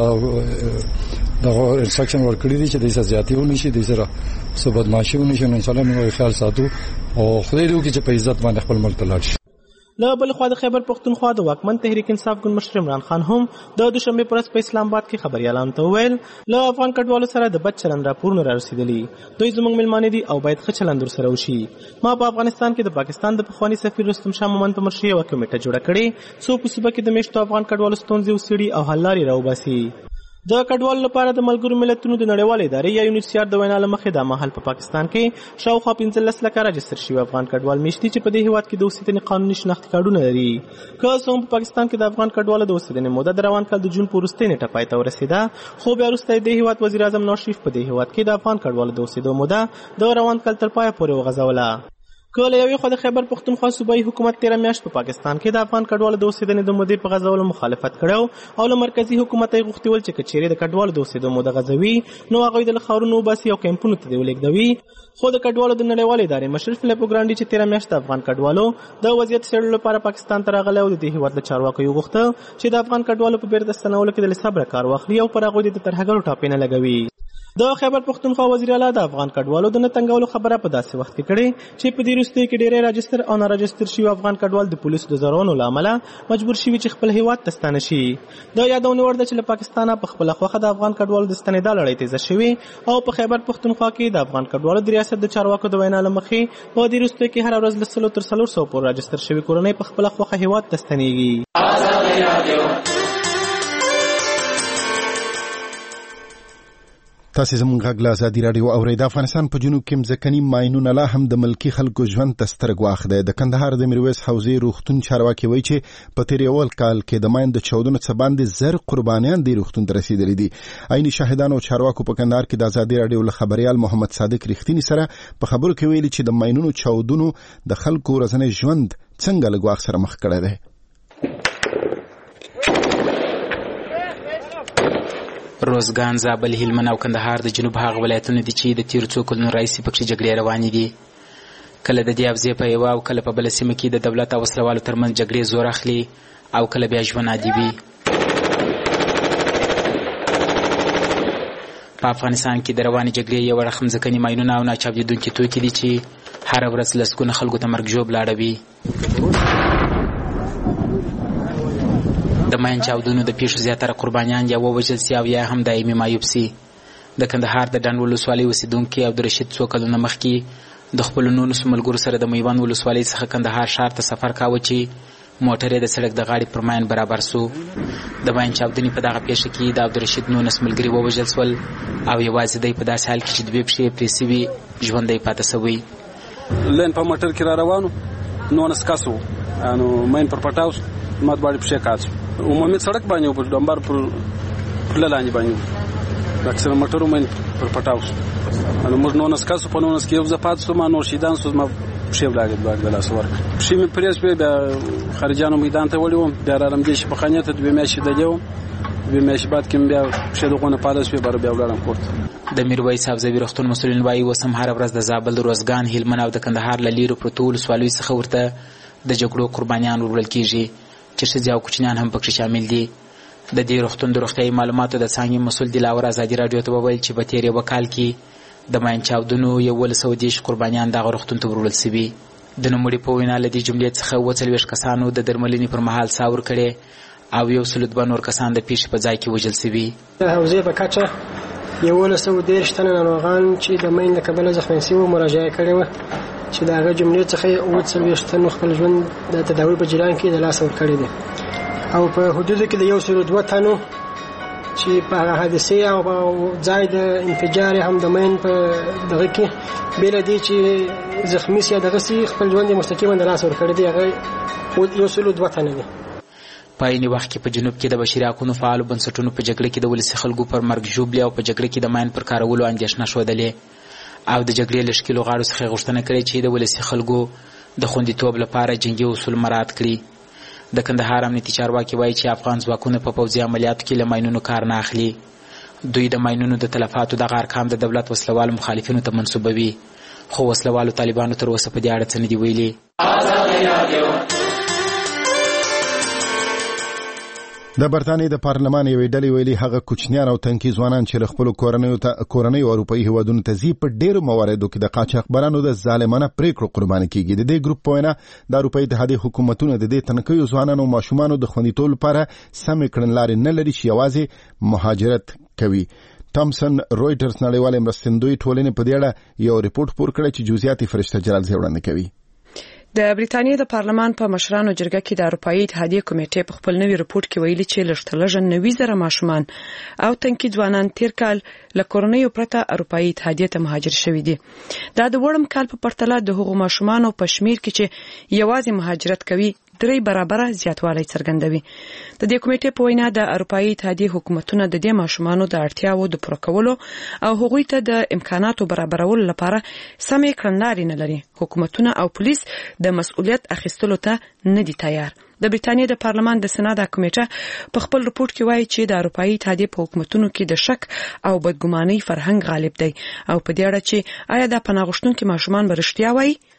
دغه انسټرکشن ورکړي دي چې دوی سره زیاتې ونه شي، دوی سره څه بدمعشي ونه شي. انشاءالله موږ هغوی خیال ساتو او خدای دې وکړي چې په عزت باندې خپل ملک ته لاړ شي. له بل خوا د خیبر پختونخوا د واکمن تحریک انصاف ګوند مشر عمران خان هم د دوشنبې په ورځ په اسلام آباد کې خبریالانو ته وویل له افغان کډوالو سره د بد چلند راپورونه رارسېدلي، دوی زموږ مېلمانه دي او باید ښه چلند ورسره وشي. ما په افغانستان کې د پاکستان د پخواني سفیر رستم شاه مومن په مشرۍ یوه کمیټه جوړه کړې څو په صوبه کې د میشتو افغان کډوالو ستونزې وڅېړي او حل لارې راوباسي. د کډوالو لپاره د ملګرو ملتونو د نړیوالې ادارې یا یونیسیار د وینا له مخې دا مهال په پاکستان کې شاوخوا 15 لکه راجستر شوي افغان کډوال میشت دي چې په دې هېواد کې د اوسېدنې قانوني شناختي کارډونه لري. که څه هم په پاکستان کې د افغان کډوالو د اوسېدنې موده د روان کال د جون په وروستۍ نیټه پای ته ورسېده، خو بیا وروسته د هېواد وزیر اعظم نواز شریف په دې هېواد کې د افغان کډوالو د اوسېدو موده د روان کال تر پایه پورې وغځوله. که له یوې خوا د خیبر پختونخوا صوبایي حکومت تېره میاشت په پاکستان کې د افغان کډوالو د اوسېدنې د مودې په غځولو مخالفت کړی او له مرکزي حکومت یې غوښتي ول چې که چیرې د کډوالو د اوسېدو موده غځوي نو هغوی د له ښارونو وباسي او کیمپونو ته دې ولېږدوي، خو د کډوالو د نړیوالې ادارې مشر فلیپو ګرانډي چې تېره میاشت د افغان کډوالو د وضعیت څېړلو لپاره پاکستان ته راغلی او د دې هېواد له چارواکو یې وغوښته چې د افغان کډوالو په بېرته ستنولو کې د له صبره کار واخلي او پر هغوی د ترهګرو ټاپې نه لګوي. د خیبر پښتونخوا وزیر اعلی د افغان کډوالو د نتنګولو خبره په داسې وخت کې کړې چې په دې وروستیو کې ډېری راجستر او ناراجستر شوي افغان کډوال د پولیسو د زورونو له امله مجبور شوي چې خپل هیواد ته ستانه شي. د یادونه وړ ده چې له پاکستانه په خپله خوښه د افغان کډوالو د ستنېدا لړۍ تیزه شوې او په خیبر پښتونخوا کې د افغان کډوالو د ریاست د چارواکو د وینا له مخې په دې وروستیو کې هره ورځ له 100 تر 400 پورې راجستر شوي کورنۍ په خپله خوښه هیواد ته ستنېږي. تاسو زموږ غږ له ازادي راډیو اورئ. د افغانستان په جنوب کې مځکني ماینونه لا هم د ملکي خلکو ژوند ته ستر ګواښ دی. د کندهار د میرویس حوزې روغتون چارواکي وایي چې په تیر یو کال کې د ماین د چاودنو څخه باندې 1000 قربانیان د روغتون ته رسیدلي دي. عیني شاهدان او چارواکو په کندهار کې د ازادي راډیو له خبريال محمد صادق رښتینی سره په خبرو کې ویلي چې د ماینونو چاودنو د خلکو ورځنی ژوند څنګه له ګواښ سره مخ کړی دی. روزګان، زابل، هلمند او کندهار د جنوب هغه ولایتونه دي چې د تیرو څو کلونو راهیسې پکې جګړې روانې دي. کله د دې حوزې په یوه او کله په بله سیمه کې د دولت او وسلوالو ترمنځ جګړې زور اخلي او کله بیا ژوند عادي وي. په افغانستان کې د روانې جګړې یو اړخ مځکني ماینونه او ناچاودېدونکي توکي دي چې هره ورځ لسګونه خلکو ته مرګ ژوبله اړوي. د ماین چاودنو د پیښو زیاتره قربانیان یا ووژل سي او یا هم دایمي معیوب سي. د کندهار د ډنډ ولسوالۍ اوسېدونکي عبدالرشید څو کلونه مخکې د خپلو 19 ملګرو سره د میوند ولسوالۍ څخه کندهار ښار ته سفر کاوه چې موټر یې د سړک د غاړې پر ماین برابر سو. د ماین چاودنې په دغه پیښه کې د عبدالرشید 19 ملګري ووژل سول او یوازې دی په داسې حال کې چې د دوی پښې پرې سوي ژوندی پاته سوی. لین په موټر کې را روانو 19 کس وو نو ماین پر پټاو ما د باندې پښې کاڅ عمومي سړک باندې په ډمبر پر لاندې باندې اکثر موټرو باندې پر پټاو نو موږ 19 کس په 19 کې یو زپات سو ما نو شیدان سو ما پښې ولاګل د لاس ورک پښې مې پریس به خارجانو میدان ته وړم بیا رالم دې شي په خانه ته دوی مې شي دجو دوی مې شي بعد کې بیا پښې دغونه پالیس به بیا ولاړم کوړ. د میرویس حوزې روغتون مسؤلین وایي وسم هر ورځ د زابل، روزګان، هلمند او د کندهار له لیرو پرتو ولسوالیو څخه ورته د جګړو قربانیان وروړل کیږي چې ښځې او کوچنیان هم پکې شامل دي. د دې روغتون د روغتیایي معلوماتو د څانګې مسؤل دلاور ازادي راډیو ته وویل چې په تېر یوه کال کې د ماین چاودنو 1130 قربانیان دغه روغتون ته وروړل سوي. د نوموړي په وینا له دې جملې څخه 40 کسانو د درملنې پر مهال ساه ورکړې او 102 نور کسان د پیښې په ځای کې وژل سوي. د حوزې په کچه 1130 تنه ناروغان چې د ماین له کبله زخمي سوي مراجعه کړې وه چې د هغه جملې څخه 40 تنو خپل ژوند د تداوي په جریان کې د لاس ورکړی دی او په حدودو کې د 102 تنو چې په هغه حادثې او په ځای د انفجار هم د ماین په دغه کې بېله دې چې زخمي سي دغه سي خپل ژوند مستقیما د لاس ورکړی دی هغه 102 تنه دي. په عین وخت کې په جنوب کې د بشري حقوقو فعالو بنسټونو په جګړه کې د ولسي خلکو پر مرګ ژوبلې او په جګړه کې د ماین پر کارولو اندېښنه ښودلې او د جګړې له ښکېلو غاړو څخه غوښتنه کړې چې د ولسي خلکو د خوندیتوب لپاره جنګي اصول مراعات کړي. د کندهار امنیتي چارواکي وایي چې افغان ځواکونه په پوځي عملیاتو کې له ماینونو کار نه اخلي. دوی د ماینونو د تلفاتو دغه ارقام د دولت وسلوالو مخالفینو ته منسوبوي خو وسلوالو طالبانو تر اوسه په دې اړه څه نه دي ویلي. د برتانیې د پارلمان یوې ډلې ویلي هغه کوچنیان او تنکي ځوانان چې له خپلو کورنیو اروپایي هیوادونو ته ځي په ډېرو مواردو کې د قاچاقبرانو د ظالمانه پریکړو قرباني کیږي. د دې ګروپ په وینا د اروپایي اتحادیې حکومتونه د دې تنکیو ځوانانو او ماشومانو د خوندیتوب لپاره سمې کړنلارې نه لري چې یوازې مهاجرت کوي. تامسن رویټرز نړیوالې مرستندوی ټولنې په دې اړه یو ریپورت خپور کړی چې جزئیات یې فرشته جلال وړاندې کوي. د بریتانیې د پارلمان په مشرانو جرګه کې د اروپایي اتحادیې کمیټې په خپل نوي رپورت کې ویلي چې لږ 90,000 ماشومان او تنکي ځوانان تیر کال له کورنیو پرته اروپایي اتحادیې ته مهاجر شوي دي. دا د وړم کال په پرتله د هغو ماشومانو په شمیر کې چې یوازې مهاجرت کوي 3 برابره زیاتوالی څرګندوي. د دې کمیټې په وینا د اروپایي اتحادیې حکومتونه د دې ماشومانو د اړتیاوو د پوره کولو او هغوی ته د امکاناتو برابرولو لپاره سمې کړنلارې نه لري. حکومتونه او پولیس د مسؤلیت اخیستلو ته نه دي تیار. د بریتانیې د پارلمان د سنا د کمیټه په خپل رپورت کې وایي چې د اروپایي اتحادیې په حکومتونو کې د شک او بدګمانۍ فرهنګ غالب دی او په دې اړه چې آیا د پناه غوښتونکو ماشومان برښتیا وایي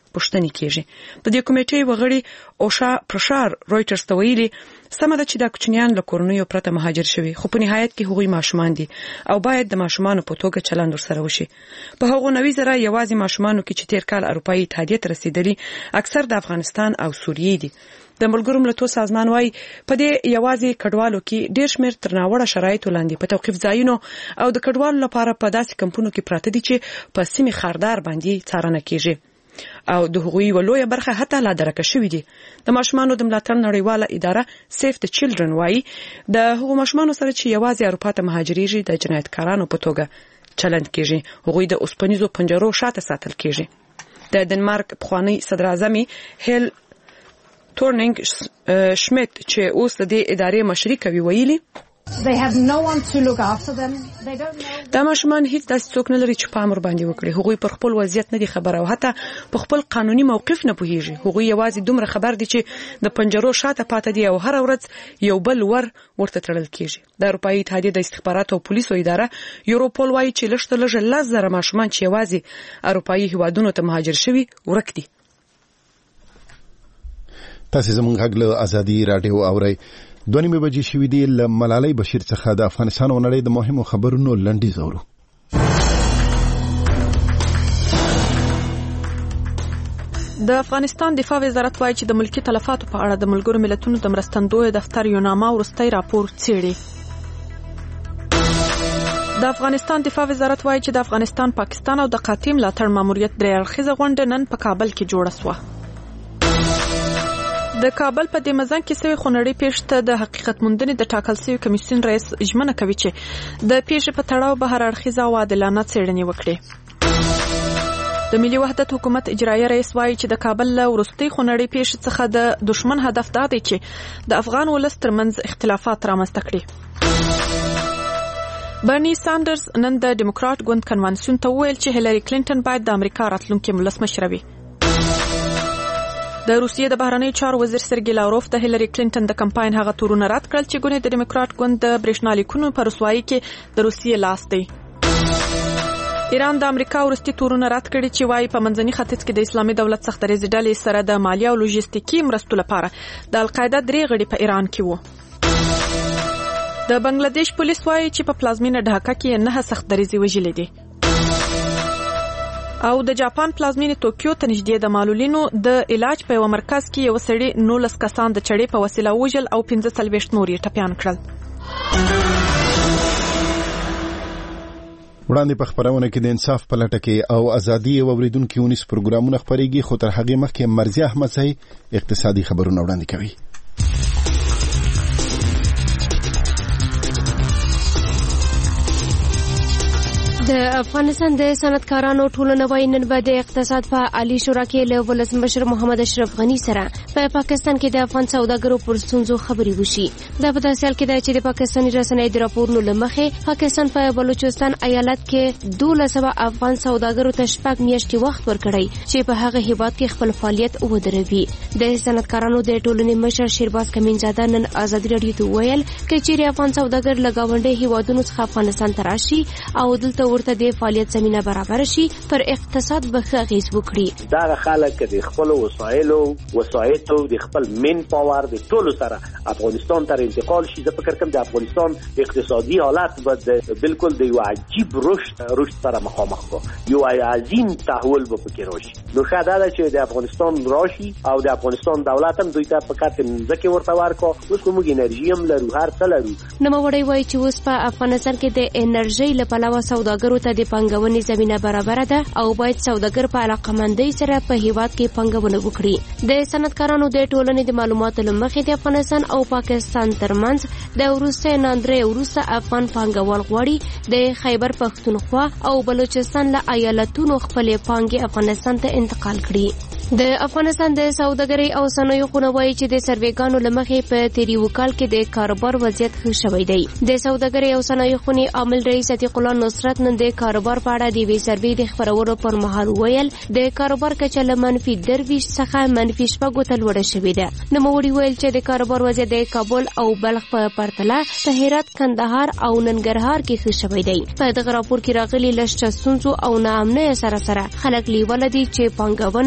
پوښتنې کیږي. د دې کمیټې وغړي اوشا پرشار رويټرز ته ویلي سمه ده چې دا کوچنیان له کورنیو پرته مهاجر شوي خو په نهایت کې هغوی ماشومان دي او باید د ماشومانو په توګه چلند ورسره وشي. په هغو 90 زره یوازې ماشومانو کې چې تیر کال اروپایي اتحادیه ته رسیدلي اکثر د افغانستان او سوریې دي. د ملګرو ملتونو سازمان وايي په دې یوازې کډوالو کې ډېر شمېر تر ناوړه شرایطو لاندې په توقیف ځایونو او د کډوالو لپاره په داسې کمپونو کې پراته دي چې په سیمې خاردار باندې څارنه کیږي او د هغوی ولویه برخه حتی لا درکه شوې دي. د ماشومانو د ملاتړ نړیواله اداره سیف د چیلډرن وايي د هغو ماشومانو سره چې یوازې اروپا ته مهاجرېږي د جنایتکارانو په توګه چلند کیږي. هغوی د اوسپنیزو پنجرو شاته ساتل کیږي. د دنمارک پخوانی صدر اعظم هیل تورنینګ شمیت چې اوس د دې ادارې مشري کوي ویلي دا ماشومان هیڅ داسې څوک نه لري چې پام ور باندې وکړي. هغوی پر خپل وضعیت نه دي خبر او حتی په خپل قانوني موقف نه پوهیږي. هغوی یوازې دومره خبر دي چې د پنجرو شاته پاتې دي او هر ورځ یو بل ورته تړل کیږي. د اروپایي اتحادیې د استخباراتو او پولیسو اداره یوروپول وايي چې لږ تر لږه 10,000 ماشومان چې یوازې اروپایي هیوادونو ته مهاجر شوي ورک دي. تاسو زموږ غږ له ازادي رادیو اورئ. 2:30 بجې شوې دي. له ملالۍ بشیر څخه د افغانستان او نړۍ د مهمو خبرونو لنډیز اورو. د افغانستان دفاع وزارت وايي چې د ملکی تلفاتو په اړه د ملګرو ملتونو د مرستندوی دفتر یو نامه ورستۍ راپور څېړي. د افغانستان دفاع وزارت وايي چې د افغانستان پاکستان او د قاطع ملاتړ ماموریت درې اړخیزه غونډه نن په کابل کې جوړه شوه. د کابل په دې مزن کې سوي خونړی پیښته د حقیقت موندنې د ټاکل شوی کمیسیون رئیس ژمنه کوي چې د پیښې په تړاو به هر اړخیزه او عادلانه څېړنې وکړي. د ملي وحدت حکومت اجرایي رئیس وايي چې د کابل له وروستۍ خونړی پیښې څخه د دشمن هدف دا دی چې د افغان ولس ترمنځ اختلافات رامنځته کړي. برني ساندرز نن د ډیموکرات ګوند کنوانسیون ته وویل چې هیلری کلینټن باید د امریکا راتلونکي ولسمشره وي. د روسیې د بهرنیو چارو وزیر سرګی لاوروف د هیلری کلینټن د کمپاین هغه تورونه رد کړل چې ګونې د ډیموکرات ګوند د برېښنالیکونو په رسوایي کې د روسیې لاس دی. ایران د امریکا ورستي تورونه رد کړي چې وايي په منځني ختیځ کې د اسلامي دولت څخه ډلې سره د مالیه او لوجستیکي مرستو لپاره د القاعده 3 غړي په ایران کې وو. د بنگلاديش پولیس وايي چې په پلازمینه ډھاکا کې 9 سخت دریزي وژلې دي. او د جاپان پلازمینه ټوکیو ته نږدې د معلولینو د علاج په یو مرکز کې یو سړی 19 کسان د چړې په وسیله وژل او 15 نور یې ټپيان کړل. وړاندې په خبرونه کې د انصاف په لټه کې او ازادي او اوریدونکو یونیس پروګرامونه خبرېږي خو تر هغه مخکې مرزي احمد صاحب اقتصادي خبرونه وړاندې کوي. د افغانستان د صنعتکارانو ټولنه وايي نن به د اقتصاد په عالی شورا کې له ولسمشر محمد اشرف غنی سره په پاکستان کې د افغان سوداګرو پر ستونزو خبرې وشي. دا په داسې حال کې ده چې د پاکستاني رسنیو د راپورونو له مخې پاکستان په بلوچستان ایالت کې 1200 افغان سوداګرو ته 6 میاشتې وخت ورکړی چې په هغه هیواد کې خپل فعالیت ودروي. د صنعتکارانو د ټولنې مشر شیرباز کمینزاده نن آزادي رادیو ته ویل چې افغان سوداګر لګاونډي هیوادونو څخه افغانستان ته راشي او دلته ورته د فعالیت زمينه برابر شي پر اقتصاد به اغیز وکړي. دا خلک د خپل وسایلو د خپل من پاور د ټولو سره افغانستان ته انتقال شي. زه فکر کوم د افغانستان اقتصادي حالت به بالکل د یو عجیب رشد سره مخامخ کو یو عظیم تحول به پکې راشي. نو ښه دا چې د افغانستان راشي او د افغانستان دولت هم دوی ته په کاته ځکه ورته ورکو. اوس کومه انرژي هم لرو هر څه لرو. نو وړي وای چې اوس په افغانستان کې د انرژي لپاره سوداګرو ته د پنګونې زمينه برابر ده او باید سوداګر په علاقمندۍ سره په هیواد کې پنګونه وکړي. د صنعتکارانو د ټولنې د معلوماتو لمخې د افغانستان او پاکستان ترمنځ د وروسته ناندرې وروسته افغان پنګوال غواړي د خیبر پښتونخوا او بلوچستان له ایالتونو خپل پانګې افغانستان ته انتقال کړي. د افغانستان د سوداګرۍ او صنایعو خونوي چې د سروېګانو لمخې په تیری وکال کې د کاروبار وضعیت ښه شوی دی. د سوداګرۍ او صنایعو خونې عامل رئیس عتیق الله نصرت نن د کاروبار په اړه د وی سروې د خبرولو پر مهال ویل د کاروبار کچه له -23 څخه -6 ته لوړه شوې ده. نوموړي ویل چې د کاروبار وضعیت د کابل او بلخ په پرتله په هرات، کندهار او ننګرهار کې ښه شوی دی. په دغه راپور کې راغلي لږ ستونزو او ناامنۍ سره خلک لیواله دي چې پنګونه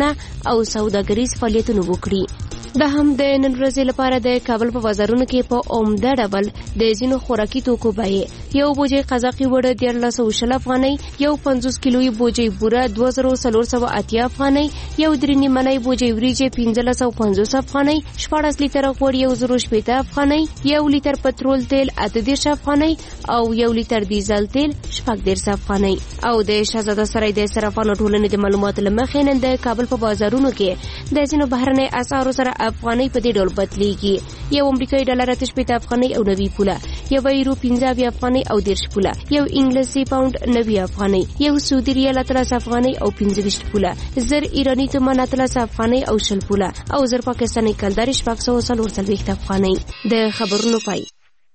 او سوداګریز فعالیتونه وکړي. دا هم د نن ورځې لپاره د کابل په بازارونو کې په عمده ډول د ځینو خوراکي توکو بیې یو بوجۍ قزاقي وړه 1320 افغانۍ، یو 50 کیلویي بوجۍ بوره 2480 افغانۍ، یو درې نیمنۍ بوجۍ وریجې 1550 افغانۍ، 14 لیتره غوړ 1080 افغانۍ، یو لیتر پټرول تیل 38 افغانۍ او یو لیتر ډیزل تیل 14 افغانۍ. او د شهزاده سرای د صرافانو ټولنې د معلوماتو لمخې نن د کابل په بازارونو کې د ځینو بهرنۍ اسعارو سره افغانۍ په دې ډول بدلیږي. یو امریکایي ډالر 88 افغانۍ او 90 پوله، یو یورو 15 افغانۍ او 10 پوله، یو انګلیسي پاوند 90 افغانۍ، یو سعودي ریال 13 افغانۍ او 25 پوله، زر ایرانی تومان 13 افغانۍ او 20 پوله او زر پاکستاني کلدار 440 افغانۍ. د خبرونو پای.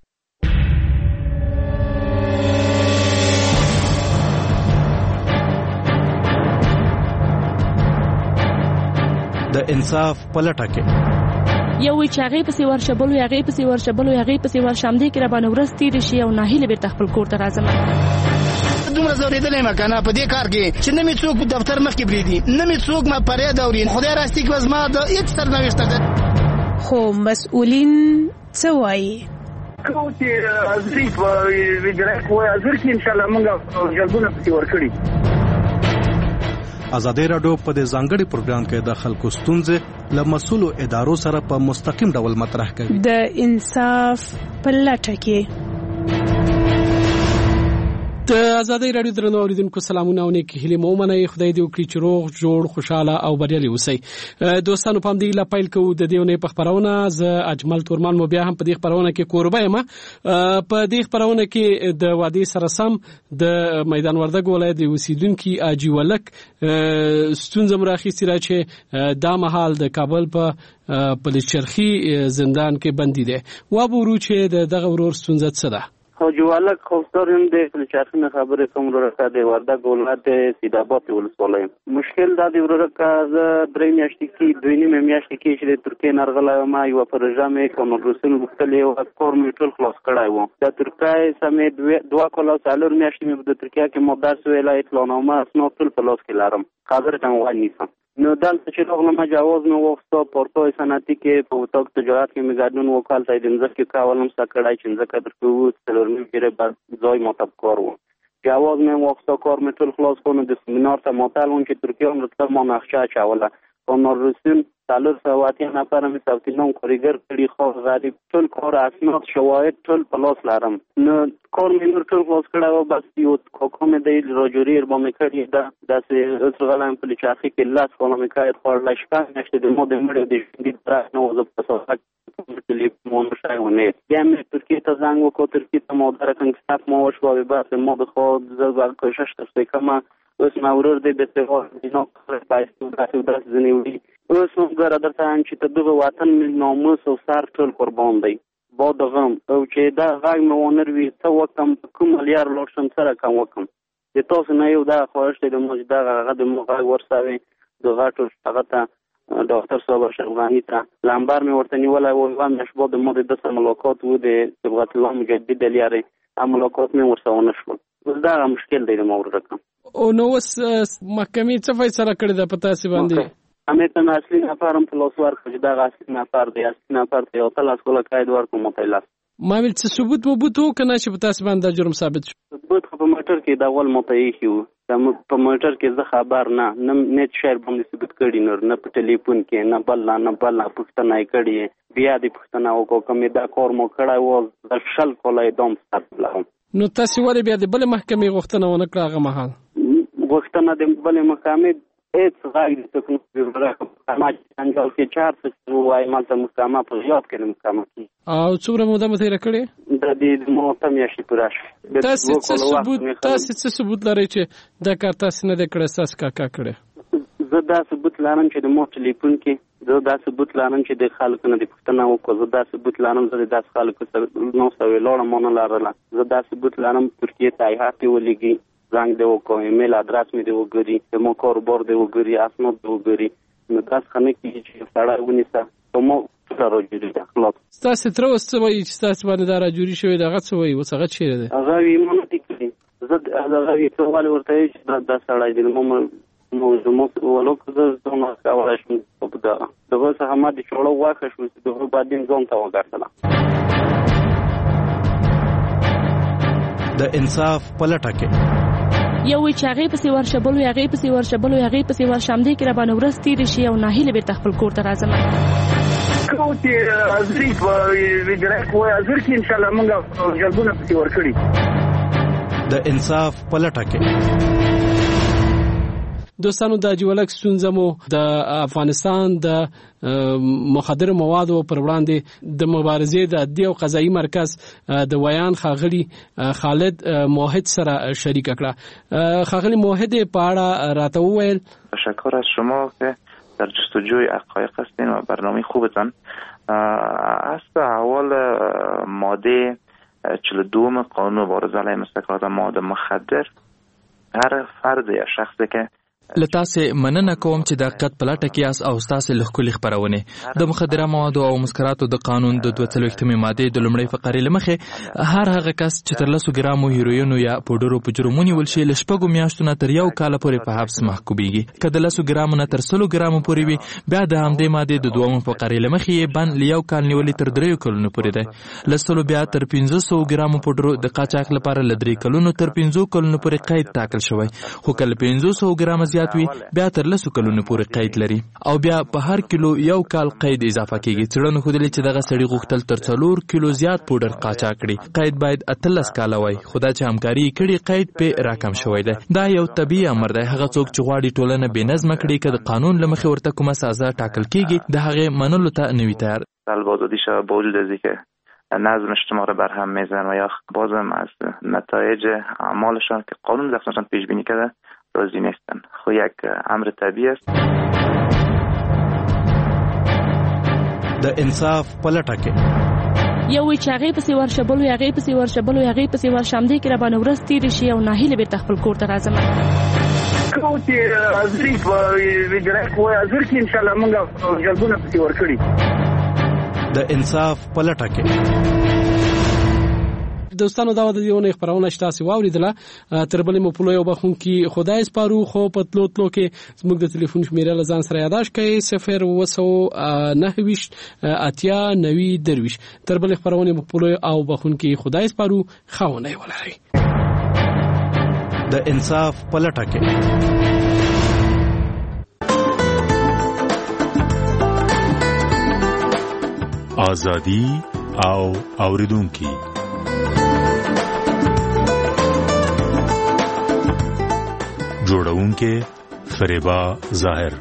د انصاف پلټه کې یو چې هغه پسې ورشبلو هغه پسې ورشبلو هغه پسې ورشم دې کې را باندې ورستې رشي او ناهیله بیرته خپل کور ته راځم. دومره زورېدلې ما کنه په دې کار کې چې نه مې څوک دفتر مخ کې بریدي، نه مې څوک ما پرې دوري. خدای راستي کې وزما د هیڅ سرنوشت ده. خو مسؤلین څه وایي؟ کوم چې ازري په ویډرک وای ازر کې ان شاء الله موږ جلبونه پسې ورکړي. ازادي راډیو په دې ځانګړي پروګرام کې د خلکو ستونزې له مسؤلو ادارو سره په مستقیم ډول مطرح کوي. د انصاف په لټه کې. د ازادي راډیو درنو اوریدونکو سلامونه او نیک هیله مو منئ. خدای دې وکړي چې روغ جوړ خوشاله او بریالي اوسئ. دوستانو پام دې لا پیل کوو د دیونه په خبرونه. ز اجمل تورمان مو بیا هم په دې خبرونه کې قربا یم. په دې خبرونه کې د وادي سره سم د میدان وردګ ولایت د اوسیدونکو اجي ولک ستونزه مراخصي را چې دا مهال د کابل په پلیچرخي زندان کې بندي دي. و بورو چې دغه ورور ستونزه څه ده؟ جوالک خوستاریم د فلچارخینه خبره کوم ورکه د وردګ ولایت سیداباد ولسوالۍ. مشکل دا دی ورکه ز درې میاشتې کې دوی نیمه میاشتې کې چې د ترکیه نرغله ما یو پروژه مې کوم روسن وکړلې او کور مې ټول خلاص کړای و. د ترکیه سمې دوه کال څلور میاشتې مې د ترکیه کې مدرس ویلا اطلاعنامه اسناد ټول په لاس کې لرم. خبره ته وانیسم. نو دلته چې راغلم مجاز مې وغوښته پورتوی صنعتي کې په اتاق تجارت کې مې ګډون وکړ ته د ځکه کاولم سکړای چې ځکه درکو څلورمې پیره بعد ځای مطلب کار و. جواز مې وغوښته کار مې ټول خلاص کړو د سیمینار ته متعلق چې ترکیه امریکا ما نقشه چاوله کونر رسول سالور سواتي نفر مې ساوتینوم کوریګر کړي خو غریب ټول کار اسناد شواهد ټول پلاس لرم. نو کار مې نور ټول خلاص کړو بس یو کوم د راجوري باندې کړی دا د څرغلم په لچاخي کې لاس کوم مې کار خور لاشکا نشته د مو د مړ د دې تر نو زه په صفات تلیفون شایونه بیا مې ترکیه ته زنګ وکړ. ترکیه ته مو درکن کتاب مو وشو به بس مو د خو زړه کوشش ترسته کما اوس ما ورور دې به څه نو پایستو تاسو درس زنیوي. اوس نو ګره درته چې ته دغه وطن ناموس او سر ټول قربان دی با دغم او چې دا غږ مې ونروي څه وکم کوم مليار لوشم سره کوم وکم د تاسو نه یو دا خوښ دی د موجوده غږ د مغه ورسوي د غاټو هغه ته ډاکټر صاحب شغلانی ته لامبر مې ورته نیولای و هم نشبو د مو د ملاقات و د صبغت الله مجدد لري ملاقات مې ورسونه شو. اوس دا مشکل دی د مور رقم او نو وس محکمې څه فیصله کړې ده پتا سی باندې همته اصلي نفرم پلوس ورکړي دا اصلي نفر دی اصلي نفر ته او تل اسکوله قاعده ورکوم متعلق ما ویل څه ثبوت مبوت کنه چې پتا سی باندې جرم ثابت شو. ثبوت په موټر کې دا ول متعیخ یو په موټر کې زه خبر نه نت شیر باندې ثبوت کړی نه په ټلیفون کې نه بل پښتنه کړی بیا د پښتنه او کوم دا کور مو کړای و د شل کولای دوم ستاسو. نو تاسو ولې بیا د بل محکمې غوښتنه ونه کړه هغه مهال غوښتنه د بل محکمې هیڅ غاړي د کوم محکمه انجام کې 4 څه وای مالته محکمه په یاد کې محکمه او څومره موده مته راکړي د دې محکمې شي پراش. تاسو څه ثبوت لرئ چې دا کار تاسو نه د کړه تاسو کا کړه؟ زه دا ثبوت لرم چې د مو ټلیفون کې زه دا ثبوت لرم چې د خلکو نه د پښتنه وکړه. زه دا ثبوت لرم چې د خلکو سره نو سوي لوړ مونږ لرله. زه دا ثبوت لرم ترکیه ته هاتي ولګي زنګ دی وکړ ایمیل ادرس مې دی وګوري د مو کاروبار دی وګوري اسناد دی وګوري نو تاسو خنه کې چې سړی ونیسه ته مو سره جوړی ده خلاص. تاسو تر اوسه وایي چې تاسو باندې دا را جوړی شوی دغه څه وایي اوس هغه چیرې ده؟ هغه وی مونږ ټیک دي زه هغه وی په والي ورته چې دا سړی دی مو نو زموږ ولکه زه کولای شم دغه څخه ما د چوړو واخه شو چې دغه بعدين ځان ته وګرځله د انصاف پلټه کې یو وی چې هغه پسې ورشبلو هغه پسې ورشبلو هغه پسې ورشمدي کې را باندې ورستي رشي او ناهیله به خپل کور ته راځم کوتي ازري ویډرک و ازر کې ان شاء الله موږ جلبونه پسې ورکړي د انصاف پلټه کې دوستانو د جوړک ستونزمو د افغانستان د مخدر موادو پر وړاندې د مبارزې د عدلي او قضایي مرکز د ویان خاغلی خالد موحد سره شریک کړه. خاغلی موحد په اړه راته وویل تشکر از شما که در جستجوی حقایق هستین و برنامه خوبتان. از اول ماده 42 قانون مبارزه علیه مستقلات مواد مخدر هر فرد یا شخصی که لتاسه مننه کوم چې د حقیقت پلاټه کې اس او تاسو لخوا خبرونه د مخدره موادو او مسکراتو د قانون د 22 ماده د لومړی فقرې لمخه هر هغه کس چې تر 100 ګرامو هیروین یا پودرو په جرمونی ولشي لشپګو میاشتونه تر یو کال پورې په حبس محکوميږي. کله 100 ګرامو نه تر 100 ګرامو پورې وي بیا د همدې ماده د دوم فقرې لمخه بند لیو کال نیولې تر 3 کلونو پورې ده. لسلو بیا تر 500 ګرامو پودرو د قاچاق لپاره لدري کلونو تر 500 کلونو پورې قید ټاکل شوی. خو کله 500 ګرام بیا تر 100 کلونو پورې قید لري او بیا په هر کیلو یو کال قید اضافه کیږي. څېړنو ښودلې چې دغه سړي غوښتل تر 4 کیلو زیات پودر قاچاق کړي. قید باید 13 کال وای. خدای چې همکاري کړي قید په راکم شوی دی. دا یو طبيعي امر دی. هغه څوک چې غواړي ټولنه بې نظم کړي که د قانون لمخې ورته کومه سزا ټاکل کیږي د هغه منلو ته نوي تیار. البازادی شاه با وجود از اینکه نظم اجتماعی را برهم میزنن و یا بازم از نتایج اعمالشان که قانون دستشان پیش بینی کرده راضی نیستن. خو یک امر طبیعی است. د انصاف پلټه کې یو وی چې هغه پسې ورشبلو هغه پسې ورشبلو هغه پسې ورشمدي کې را باندې ورستي رشي او ناهیله به خپل کور ته راځم کوتي ازري ویډرک و ازر کې ان شاء الله موږ جلبونه پسې ورکړي د انصاف پلټه کې دوستانو دا د یو نه خبرونه شته سی واوریدله تر بلې مو په لوی وبخون کې خدای سپارو خو په تلو کې زموږ د ټلیفون شمیره لزان سره یاداش کړئ 0 اتیا 90 درویش. تر بلې خبرونه مو په لوی او بخون کې خدای سپارو خاونه ولري. د انصاف پلټه کې ازادي او اوریدونکو جوړونکې فریبا ظاهر.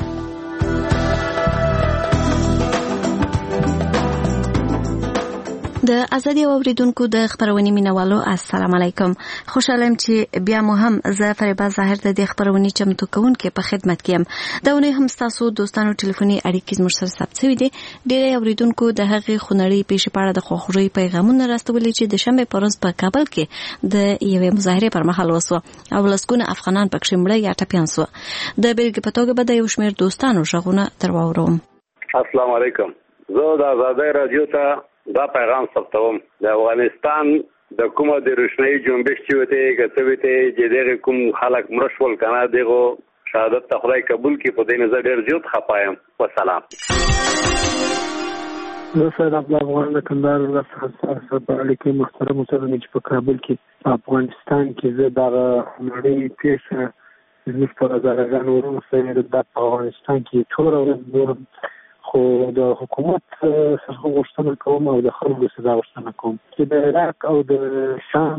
د ازادي اوریدونکو د خبرونې مینوالو السلام علیکم. خوشاله یم چې بیا مو هم زه فریبا ظاهر د دې خبرونې چمتو کوونکې په خدمت کې یم. دا ونه هم تاسو دوستانو ټلیفوني اړیکې زموږ سره ثبت شوي دي. ډېر اوریدونکو د هغې خونړۍ پیښې په اړه د خوښۍ پیغامونه راستولي چې د شنبې په ورځ په کابل کې د یوې مظاهرې پر مهال وسوه او لسګونه افغانان پکې مړه یا ټپیان سوه. د بېلګې په توګه به د یو شمېر دوستانو غږونه در واورم. السلام علیکم. زه د ازادۍ راډیو ته دا پیغام ثبتوم. د افغانستان د کومه د روشنايي جنبش چې وته کتوته چې دغه کوم خلک مرشول کنه دغه شهادت ته خدای قبول کړي. په دې نظر ډېر زیات خپایم. والسلام. زه سید عبد الله د کندهار ولایت سره علیکم محترم اوسېدونکو چې په کابل کې افغانستان کې زه دا نړۍ پیښه زموږ په نظر ورونو سره د افغانستان کې ټول ورځ خو د حکومت څخه غوښتنه کوم او د خلکو څخه غوښتنه کوم چې د عراق او د شام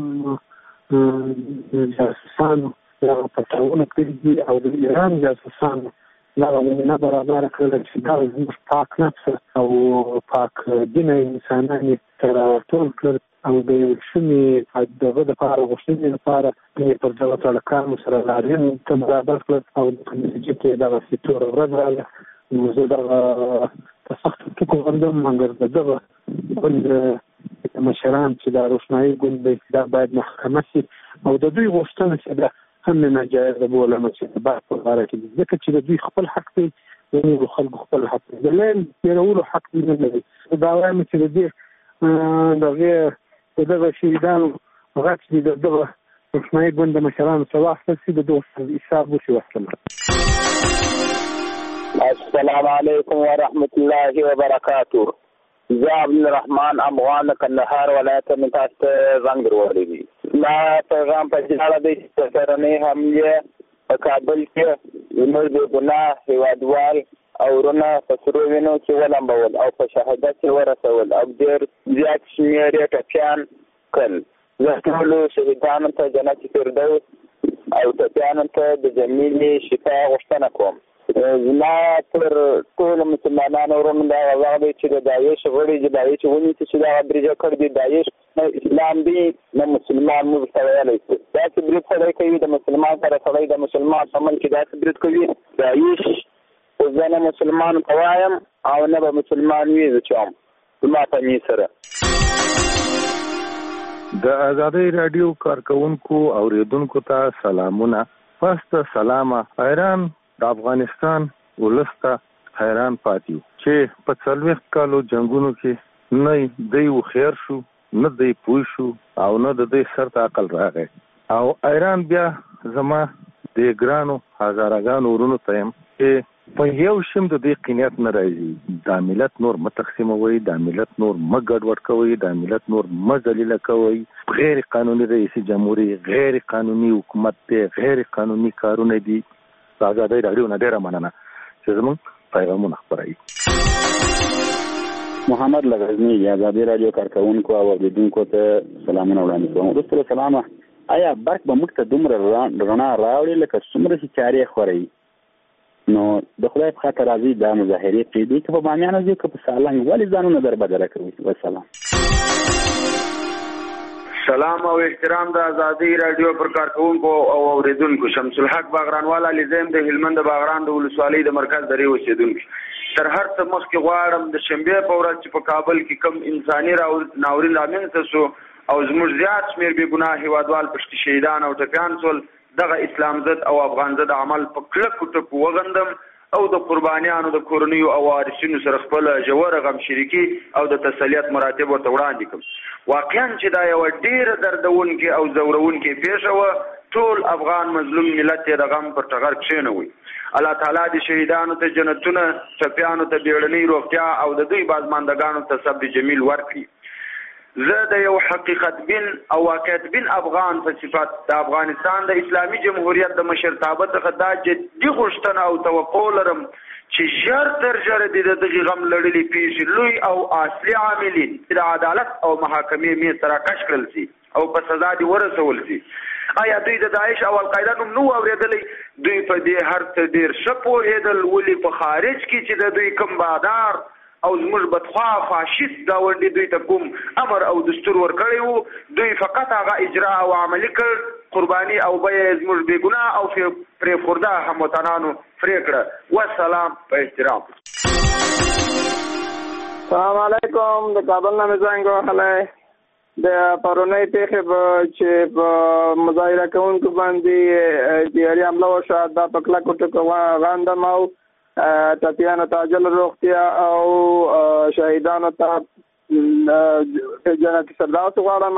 جاسوسانو دا پټاونه کړي او د ایران جاسوسانو دا نه برابر کړل چې دا زموږ پاک نفس او پاک دین انسانان تر ټول کړ او د شمې دغه د لپاره غوښتنې لپاره پر دغه تړکانو سره لاریون ته برابر کړل او د نتیجې کې دغه ستور ورځ راغله. زه دغه سخت ټکو غندم مګر دغه ګوند مشران چې د روشنايي ګوند دا باید محکمه شي او د دوی غوښتنه چې دا هم ناجایزه بولم چې په اړه کې ځکه چې د دوی خپل حق دی د نورو خلکو خپل حق دی. د لین تیرولو حق دی نه لري. دا وایم چې د دې دغه شهیدانو غږ دي دغه روښنايي ګوند د مشرانو څخه واخیستل شي د دغو سره حساب وشي وصله. السلام علیکم ورحمت الله وبرکاته. زه عبدالرحمن افغان کندهار ولایت نه تاسو ته زنګ وروړی. دا پیغام په اړه د سرنۍ حمله په کابل کې زموږ د ګناه هیوادوال او ورونه په سرو وینو کې ولمبول او په شهادت کې ورسول او ډېر زیات شمېر یې ټپیان کړل. زه ټولو شهیدانو ته جنت فردوس او ټپیانو ته د جمیلې شفا غوښتنه کوم. زما پر ټولو مسلمانانو ورونو دا غږ دی چې د داعش غړي د داعش ونیسي چې دا برجه کړ دي داعش نه اسلام دی نه مسلمان موږ ته ویلی شي. داسې برید سړی کوي د مسلمان سره سړی د مسلمان سمن کې داسې برید کوي. داعش زه نه مسلمان ته وایم او نه به مسلمان وي زه چوم زما په می سره. د ازادۍ راډیو کارکونکو اوریدونکو ته سلامونه. پس سلامه ایران د افغانستان ولس ته حیران پاتې چې په 40 کالو جنگونو کې نه دی خیر شو نه دی پوه شو او نه د دې سر ته عقل راغی او ایران بیا زما د ګرانو هزارګانو ورونو ته يم چې په یو شم د دې قناعت نه راځي. دا ملت نور متقسموي، دا ملت نور مګډوډ کوي، دا ملت نور مذلیل کوي. غیر قانوني رئیس جمهوریت، غیر قانوني حکومت دی، غیر قانوني کارونه دي. ازادۍ راډیو نه ډیره مننه چې زموږ پیغامونه خپروي. محمد لغزنی ازادۍ راډیو کارکونکو او اوریدونکو ته سلامونه وړاندې کوم. وروسته سلامه. آیا برق به موږ ته دومره رڼا راوړي لکه څومره چې چارې خوري؟ نو د خدای په خاطر راځي دا مظاهرې پرېږدي که په بامیانو ځي که په سالنګ ولې ځانونه دربدره کوي؟ والسلام. سلام او احترام د ازادۍ راډیو پر کارکونکو او اوریدونکو. شمس الحق باغرانوالا لزم د هلمند باغران د ولسوالۍ د مرکز درې اوسیدونکو. تر هر څه مخکې غواړم د شنبې په ورځ چې په کابل کې کم انساني ناورین رامنځته شو او زموږ زیات شمېر بې ګناه هیوادوال پشتي شهیدان او ټپیان شول دغه اسلام ضد او افغان ضد عمل په کلکو ټکو وغندم او د قربانیانو د کورنیو او وارثینو سره خپل ژوره غم شریکي او د تسلیت مراتب ورته وړاندې کړم. واقعا چې دا یو ډېره دردونکې او ځورونکې پیښه وه. ټول افغان مظلوم ملت یې د غم پر ټغر کښېنوي. الله تعالی د شهیدانو ته جنتونه، ټپیانو ته بیړنۍ روغتیا او د دوی بازماندګانو ته صبر جمیل ورکړي. زه د یو حقیقت بین او واقعیت بین افغان په صفت د افغانستان د اسلامي جمهوریت د مشرتابه څخه دا جدي غوښتنه او توقع لرم چې ژر تر ژره د دغې غم لړلې پیښې لوی او اصلي عاملین د عدالت او محاکمې میز ته راکش کړل شي او په سزا دې ورسول شي. آیا دوی د داعش او القاعده نوم نه اورېدلی؟ دوی په دې هر څه ډېر ښه پوهېدل ولې په خارج کې چې د دوی کوم بادار او زموږ بدخوا فاشیست ګاونډي دوی ته کوم امر او دستور ورکړی وو دوی فقط هغه اجرا او عملي کړ. قرباني او به زموږ بې ګناه او پرې خورده هموطنانو پرې کړه. والسلام په احترام. السلام علیکم. د کابل نه مې زنګ وهلی. د پرونۍ پیښې چې په مظاهره کوونکو باندې جهادي حمله وشوه دا په کلکو ټکو غندم او ټپیانو ته عاجله روغتیا او شهیدانو ته جنت فردوس غواړم.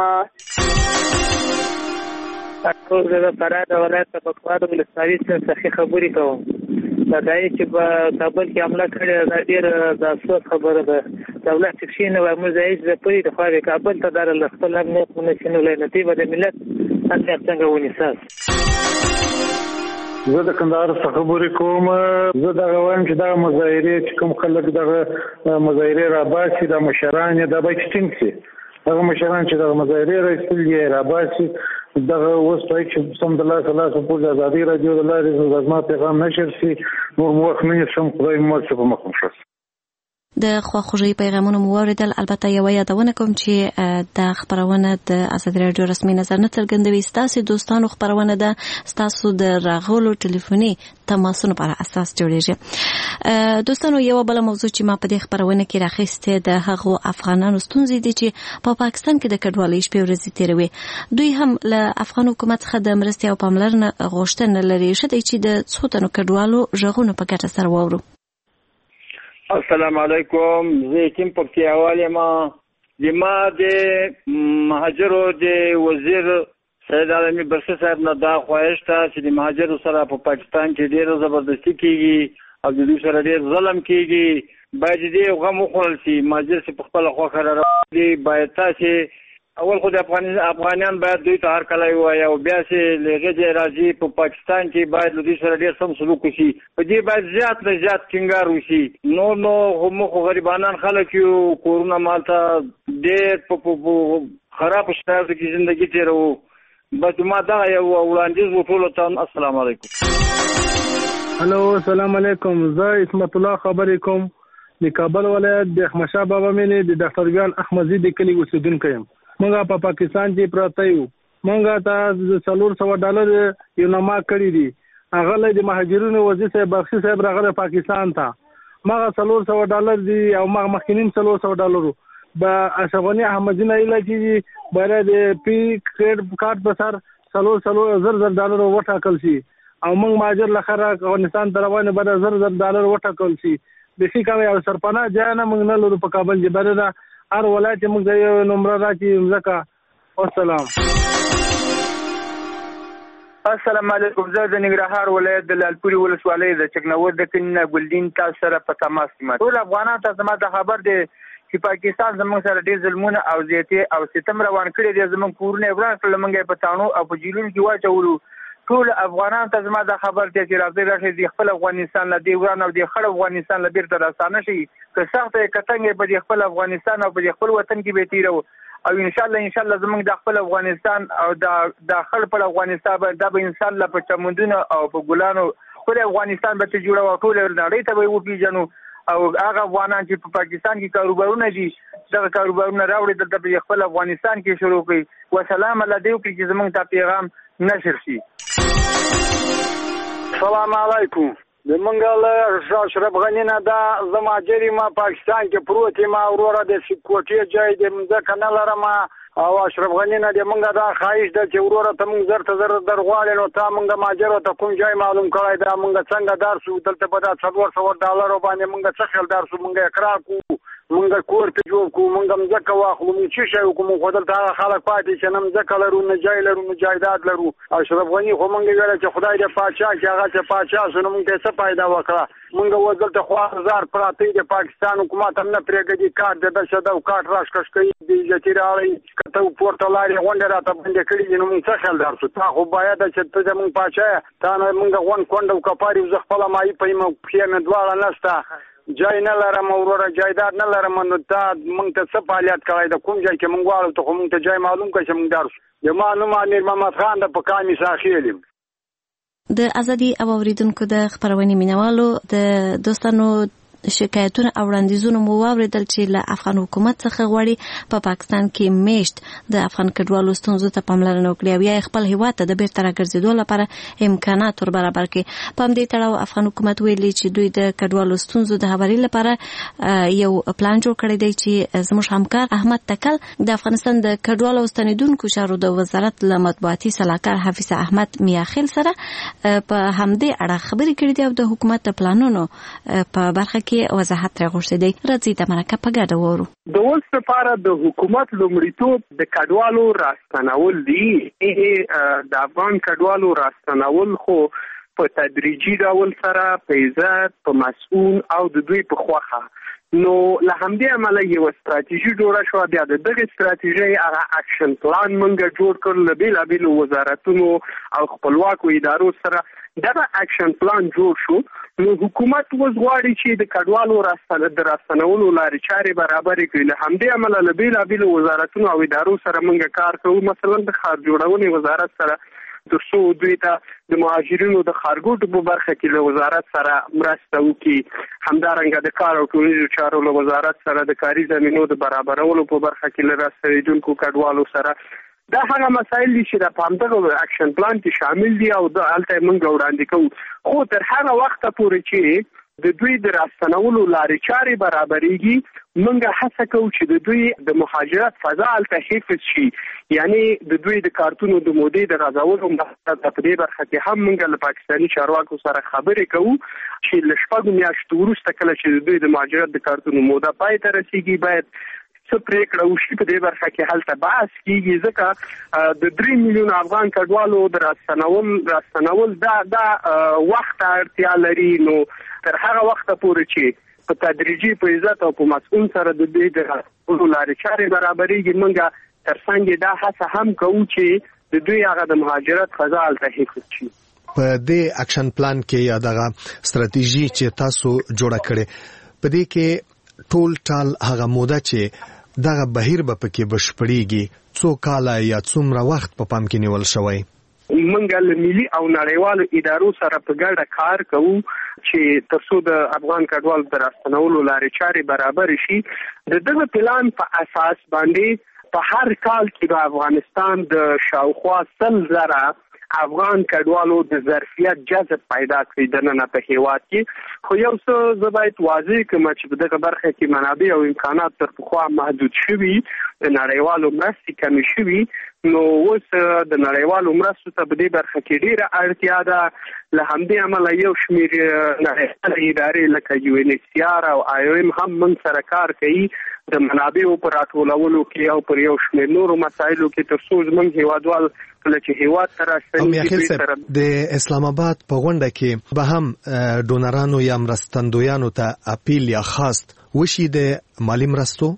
زه د فراه ولایت د پکواد ولسوالۍ څخه خبرې کوم. دا چې په کابل کې حمله کړې دا ډېره د افسوس خبره ده. دولت چې کښېنه وای موږ ځایي د پوهې د خوا کابل ته داره له خپل امنیت ونه شینولی نو دوی به د ملت امنیت څنګه ونیساس. زه د کندهار څخه خبرې کوم. زه دغه وایم چې دغه مظاهرې چې کوم خلک دغه مظاهرې راباسي دا مشران یې دا باید ټینګ شي. هغه مشران چې دغه مظاهرې راایستل یې راباسي دغه اوس باید چې سم د لاسه پورې د ازادۍ راډیو د لارې زما پیغام نشر شي. نور مو وخت نه نیسم. خدای مو ورسه په مخ مو ښه. د خواخوږۍ پیغامونه مو واورېدل. البته یوه یادونه کوم چې دا خپرونه د ازادۍ راډیو رسمي نظر نه څرګندوي. ستاسو دوستانو خپرونه ده. ستاسو د راغلو ټلیفوني تماسونو پر اساس جوړیږي. دوستانو یو بل موضوع چې ما په دې خپرونه کې راخیسته د هغو افغانانو ستونزې دي چې په پاکستان کې د کډوالۍ شپې ورځې تیروي. دوی هم له افغان حکومت څخه د مرستې او پاملرنې غوښتنه لري. ښه دی چې د څو تنو کډوالو غږونه په ګډه سره واورو. السلام علیکم. زه یتیم پکتیاوال یم. د ما د مهاجرو د وزیر سید عالمي برسه صاحب نه دا خواهش ته چې د مهاجرو سره په پاکستان کې ډیره زبردستی کیږي او د دوی سره ډیر ظلم کیږي، باید دې غم وخوړل شي. مهاجر چې په خپل خوښه راوړي باید تاسو اول خو د افغانان باید دوی ته هر کله وایي او بیا چې لږه دې راځي په پاکستان کې باید له دوی سره ډیر سم سلوک وشي، په دې باید زیات نه زیات ټینګار وشي. نو موږ غریبانان خلک یو، کورونه مالته ډیر په خراب شرایطو کې ژوندۍ تیرو. بس ما دا یو وړاندیز وټول ته. السلام علیکم. هلو السلام علیکم. زه اسمت الله خبرې کوم د کابل ولایت د احمدشاه بابا مینې د ډاکټر ګان احمدزي د کلی اوسیدونکی یم. موږ په پاکستان کې پراته یو. موږ ته $400 یو نامه کړی دي. هغه له مهاجرینو وزیر صاحب بخشي صاحب راغله پاکستان ته. ماغه $400 دي او ماغه مخکینیم $400 با اشغانی احمدزي نه لګي باید پی کریډ کارت په سر $400 وټاکل شي او موږ مهاجر لخره افغانستان ته روانه باید $400 وټاکل شي. د شي کوي او سرپناه ځای نه موږ نه لرو په کابل کې، باید هر ولایت موږ د یو نمبر راځي مزکه. والسلام. السلام علیکم. زه د ننګرهار ولایت د لالپوري ولسوالۍ د چکنور د کلینه ګلدین تاسو سره په تماس کې. ټول افغانان ته زما د خبر دی چې پاکستان زموږ سره ډېر ظلمونه او زیاتې او ستم روان کړي دي. زموږ کورونه وران کړل، موږ په تاڼو او په جیلونو کې واچولو. ټول افغانان ته زما د خبر دی چې راځي د خپل افغانستان له دی وران او د خړ افغانستان له بیرته راستانه شي. که سخته کتنګ په خپل افغانستان او په خپل وطن کې به تیرو او ان شاء الله زموږ د خپل افغانستان او د خړ په افغانستان به انسان لا په چمندونو او په ګلانو خپل افغانستان به جوړو او ټول نړۍ ته به وپیژنو. او هغه افغانان چې په پاکستان کې کاروبارونه دي دغه کاروبارونه راوړي دلته په خپل افغانستان کې شروع کړي. وسلام الله دې وکړي چې زموږ ته پیغام نشر شي. السلام علیکم. د منګل اشرف غنی نه دا زماجری ما پاکستان کې پروت ما وروره د کوټې ځای د مزه کنه لرم او اشرف غنی نه د منګه دا خواهش ده چې وروره ته موږ زر درغواړو نو ته موږ ماجرو ته کوم ځای معلوم کړای دا موږ څنګه درسو دلته په دا $400 باندې موږ څه خل درسو موږ اقرار کو موږ کور ته جوړ کو موږ مزه واخلو موږ چې شي کوم خدای ته خلک پاتې چې نم ځکه لرو نه جای لرو نه جایداد لرو. اشرف غنی خو موږ ویل چې خدای دې پاچا چې هغه چې پاچا سونه موږ څه پیدا وکړه. موږ وځل ته خو هزار پراته د پاکستان حکومت هم نه پرېږدي کار د شدا او کار راشکش کوي د جتیرالي کته پورته لاري غونډه راته باندې کړی نو موږ څه خل درسو تا خو باید چې ته زموږ پاچا تا نه موږ غون کونډو کپاري ز خپل مای په مو په مدواله نسته جای نه لرم وروره جایداد نه لرم نو تا موږ ته څه فعالیت کوي د کوم ځای کې موږ واړو ته موږ ته جای معلوم کړي چې موږ درس د معلوم امیر محمد خان د پکامي ساخیلم. د ازادي او اوریدونکو د خبرونې مینوالو د دوستانو شکایتونه او وړاندیزونه مو واوریدل چې له افغان حکومت څخه غواړي په پاکستان کې میشت د افغان کډوالو ستونزو ته پاملرنه وکړي او یا خپل هیواد ته د بیرته راګرځېدو لپاره امکانات ور برابر کړي. په همدې تړاو افغان حکومت ویلي چې دوی د کډوالو ستونزو د هواري لپاره یو پلان جوړ کړی دی چې زموږ همکار احمد تکل د افغانستان د کډوالو ستنیدونکو چارو د وزارت له مطبوعاتي سلاکار حفیظ احمد میاخیل سره په همدې اړه خبرې کړې دي او د حکومت د پلانونو په برخه کې وضاحت راغوښتي دي. راځي د مرکه په ګډه وورو. د اوس لپاره د حکومت لومړیتوب د کډوالو راستنول دي. د افغان کډوالو راستنول خو په تدریجي ډول سره په عزت په مسؤل او د دوی په خوخه نو له همدې عمله یو ستراتیژي جوړه شو. بیا د دغه ستراتیژي هغه اکشن پلان موږ جوړ کړل بیلابیلو وزارتونو او خپلواکو ادارو سره دغه اکشن پلان جوړ شو. نو حکومت اوس غواړي چې د کډوالو راستنولو لارې چارې برابر کړي. له همدې عمله له بیلابیلو وزارتونو او ادارو سره موږ کار کوو. مثلا د ښار جوړونې وزارت سره د څو دوی ته د مهاجرینو د خارګوټو په برخه کې له وزارت سره مرسته وکړي. همدارنګه د کار او ټولنیزو چارو له وزارت سره د کاري زمینو د برابرولو په برخه کې له راستنیدونکو کډوالو سره دا هغه مسایل دي چې د پامدغه اکشن پلان کې شامل دي او د الته موږ وړاندې کوو. خو تر هغه وخت پورې چې د دوی د راستنولو لارې چارې برابرېږي موږ هڅه کوو چې د دوی د مهاجرت فضا الته حفظ شي. یعنی د دوی د کارتونو د مودې د غځولو په دې برخه کې هم موږ له پاکستاني چارواکو سره خبرې کوو چې له 6 میاشتو وروسته کله چې د دوی د مهاجرت د کارتونو موده پای ته رسیږي باید څه پریکړه وشي په دې برخه کې هلته بحث کیږي ځکه د 3 میلیون افغان کډوالو د راستنول دا وخت اړتیا لري. نو تر هغه وخت پورې چې په تدریجي په عزت او په مسؤل سره د دې د لارې چارې برابرېږي موږ ترڅنګ دا هڅه هم کوو چې د دوی هغه د مهاجرت فضا هلته حفظ شي. په دې اکشن پلان کې یا دغه ستراتیژي چې تاسو جوړه کړې په دې کې ټول ټال هغه موده چې دغه بهیر به پکې بشپړیږي څو کاله یا څومره وخت په پام کې نیول شوی؟ موږ له ملي او نړیوالو ادارو سره په ګډه کار کوو چې ترڅو د افغان کډوالو د راستنولو لارې چارې برابر شي. د دغه پلان په اساس باندې په هر کال کې د افغانستان د شاوخوا 100,000 افغان کډوالو د ظرفیت جذب پیدا کړی د نن په هیواد کې. خو یو څه زه باید واضح کړم چې په دغه برخه کې منابع او امکانات تر پخوا محدود شوي، د نړیوالو مرستې کمې شوي. نو اوس د نړیوالو مرستو ته په دې برخه کې ډیره اړتیا ده. له همدې امله یو شمېر نړیوالې ادارې لکه UNHCR او IOM هم موږ سره کار کوي د منابعو په راټولولو کې او پر یو شمېر نورو مسایلو کې ترڅو زموږ هیوادوال کله چې هیواد ته راستنیږي. د اسلام آباد په غونډه کې به هم ډونرانو یا مرستندویانو ته اپیل یا خواست وشي د مالی مرستو؟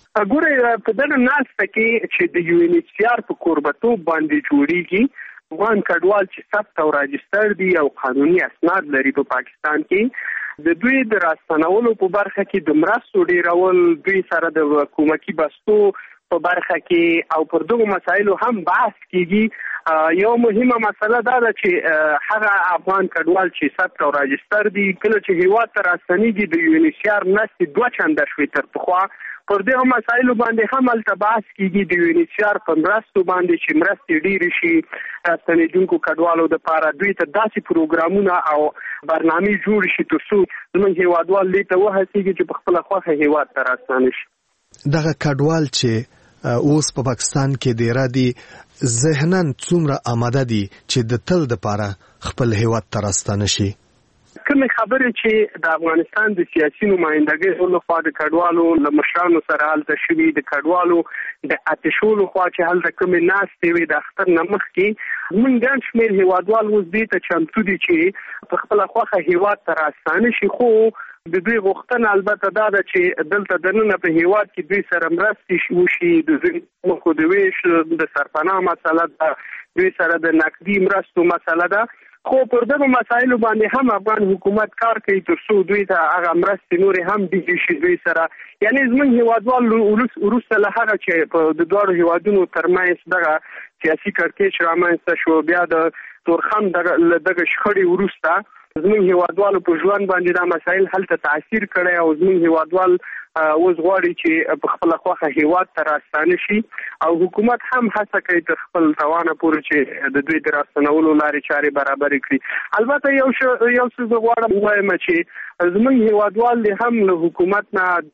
ګوره په دغه ناسته کې چې د UNHCR په کوربتوب باندې جوړیږي افغان کډوال چې ثبت او راجستر دي او قانوني اسناد لري په پاکستان کې د دوی د راستنولو په برخه کې د مرستو ډیرول، دوی سره د حکومتي بستو په برخه کې او پر دغه مسایلو هم بحث کیږي. یو مهمه مسله دا ده چې هغه افغان کډوال چې ثبت او راجستر دي کله چې هیواد ته راستنیږي د UNHCR نسل 2 چنده شوي تر پخوا. پر دغه مسایلو باندې هم التباس کیږي د UNHCR په مرستو باندې چې مرستې ډېرې شي راستنېدونکو کډوالو دپاره دوی ته داسې پروګرامونه او برنامې جوړ شي ترڅو زموږ هیوادوال دې ته وهڅېږي چې په خپله خوښه هیواد ته راستانه شي. دغه کډوال چې اوس په پاکستان کې ډېره دي ذهناً څومره آماده دي چې د تل دپاره خپل هیواد ته راستانه شي؟ کومې خبرې چې د افغانستان د سیاسي نمایندګۍ لخوا د کډوالو له مشرانو سره هلته شوي، د کډوالو د اتشولو خوا چې هلته کومې ناستې وي د اختر نه مخکې موږ ګڼ شمېر هیوادوال اوس دې ته چمتو دي چې په خپله خوښه هیواد ته راستانه شي. خو د دوی غوښتنه البته دا ده چې دلته دننه په هیواد کې دوی سره مرستې وشي، د مخو د ویش د سرپناه مسله ده، دوی سره د نقدي مرستو مسله ده. خو پر دغه مسایلو باندې هم افغان حکومت کار کوي ترڅو دوی ته هغه مرستې نورې هم ډېرې شي دوی سره. یعنی زموږ هیوادوال وروسته له هغه چې په د دواړو هیوادونو ترمنځ دغه سیاسي کړکېچ رامنځته شو، بیا د تورخم دغه شخړې وروسته زموږ هیوادوالو په ژوند باندې دا مسایل هلته تاثیر کړی او زموږ هیوادوال اوس غواړي چې په خپله خوښه هیواد ته راستانه شي او حکومت هم هڅه کوي تر خپل توانه پورې چې د دوی د راستنولو لارې چارې برابرې کړي. البته یو څه زه غواړم ووایم چې زموږ هیوادوال دې هم له حکومت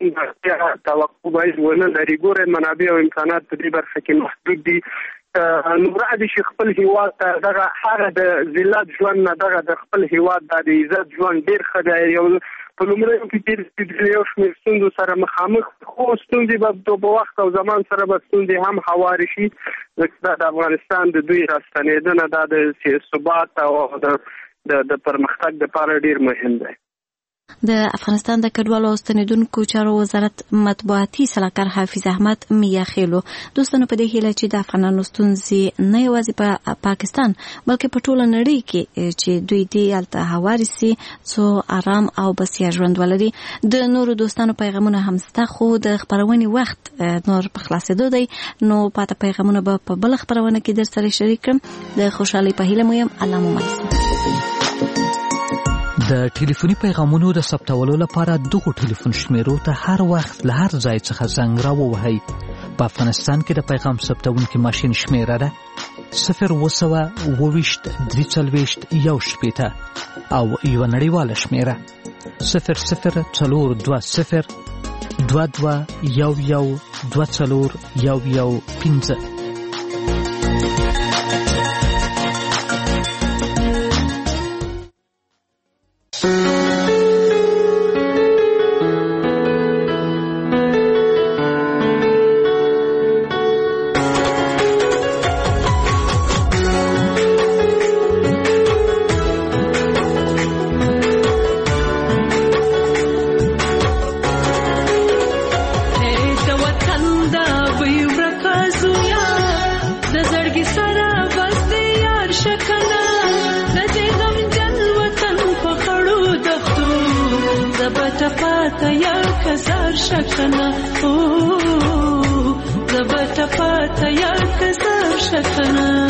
نه توقع باید ونه لري. ګوره منابع او امکانات په دې برخه کې محدود دي. نو راځي چې خپل هیواد ته دغه هغه د ذلت ژوند نه دغه د خپل هیواد د عزت ژوند ډېر ښه دی. یو په لومړیو کې یو شمېر ستونزو سره مخامخ، خو ستونزې به په وخت او زمان سره به ستونزې هم هوارې شي. ځکه د افغانستان د دوی راستنېدنه دا د ثبات او د پرمختګ لپاره ډېر مهم دی. د افغانستان د کډوالو او ستنېدونکو چارو وزارت مطبوعاتي سلاکار حافظ احمد میاخیلو دوستانو په دې هیله چې د افغانانو ستونزې نه یوازې په پاکستان بلکې په ټوله نړۍ کې چې دوی دې هلته هوارې سي څو آرام او بسیا ژوند ولري. د نورو دوستانو پیغامونه هم شته خو د خپرونې وخت نور په خلاصېدو دی، نو پاته پیغامونه به په بله خپرونه کې در سره شریک کړم. د خوشحالۍ په هیله مو یم. الله مو مل. د ټلیفوني پیغامونو د ثبتولو لپاره دغو ټلیفون شمیرو ته هر وخت له هر ځای څخه زنګ راووهئ. په افغانستان کې د پیغام ثبتونکي ماشین شمیره ده 020 23 1 او یوه نړیواله شمیره 00 22 11 15. پاتا یا کزار شکنه زبا پاتا یا کزار شکنه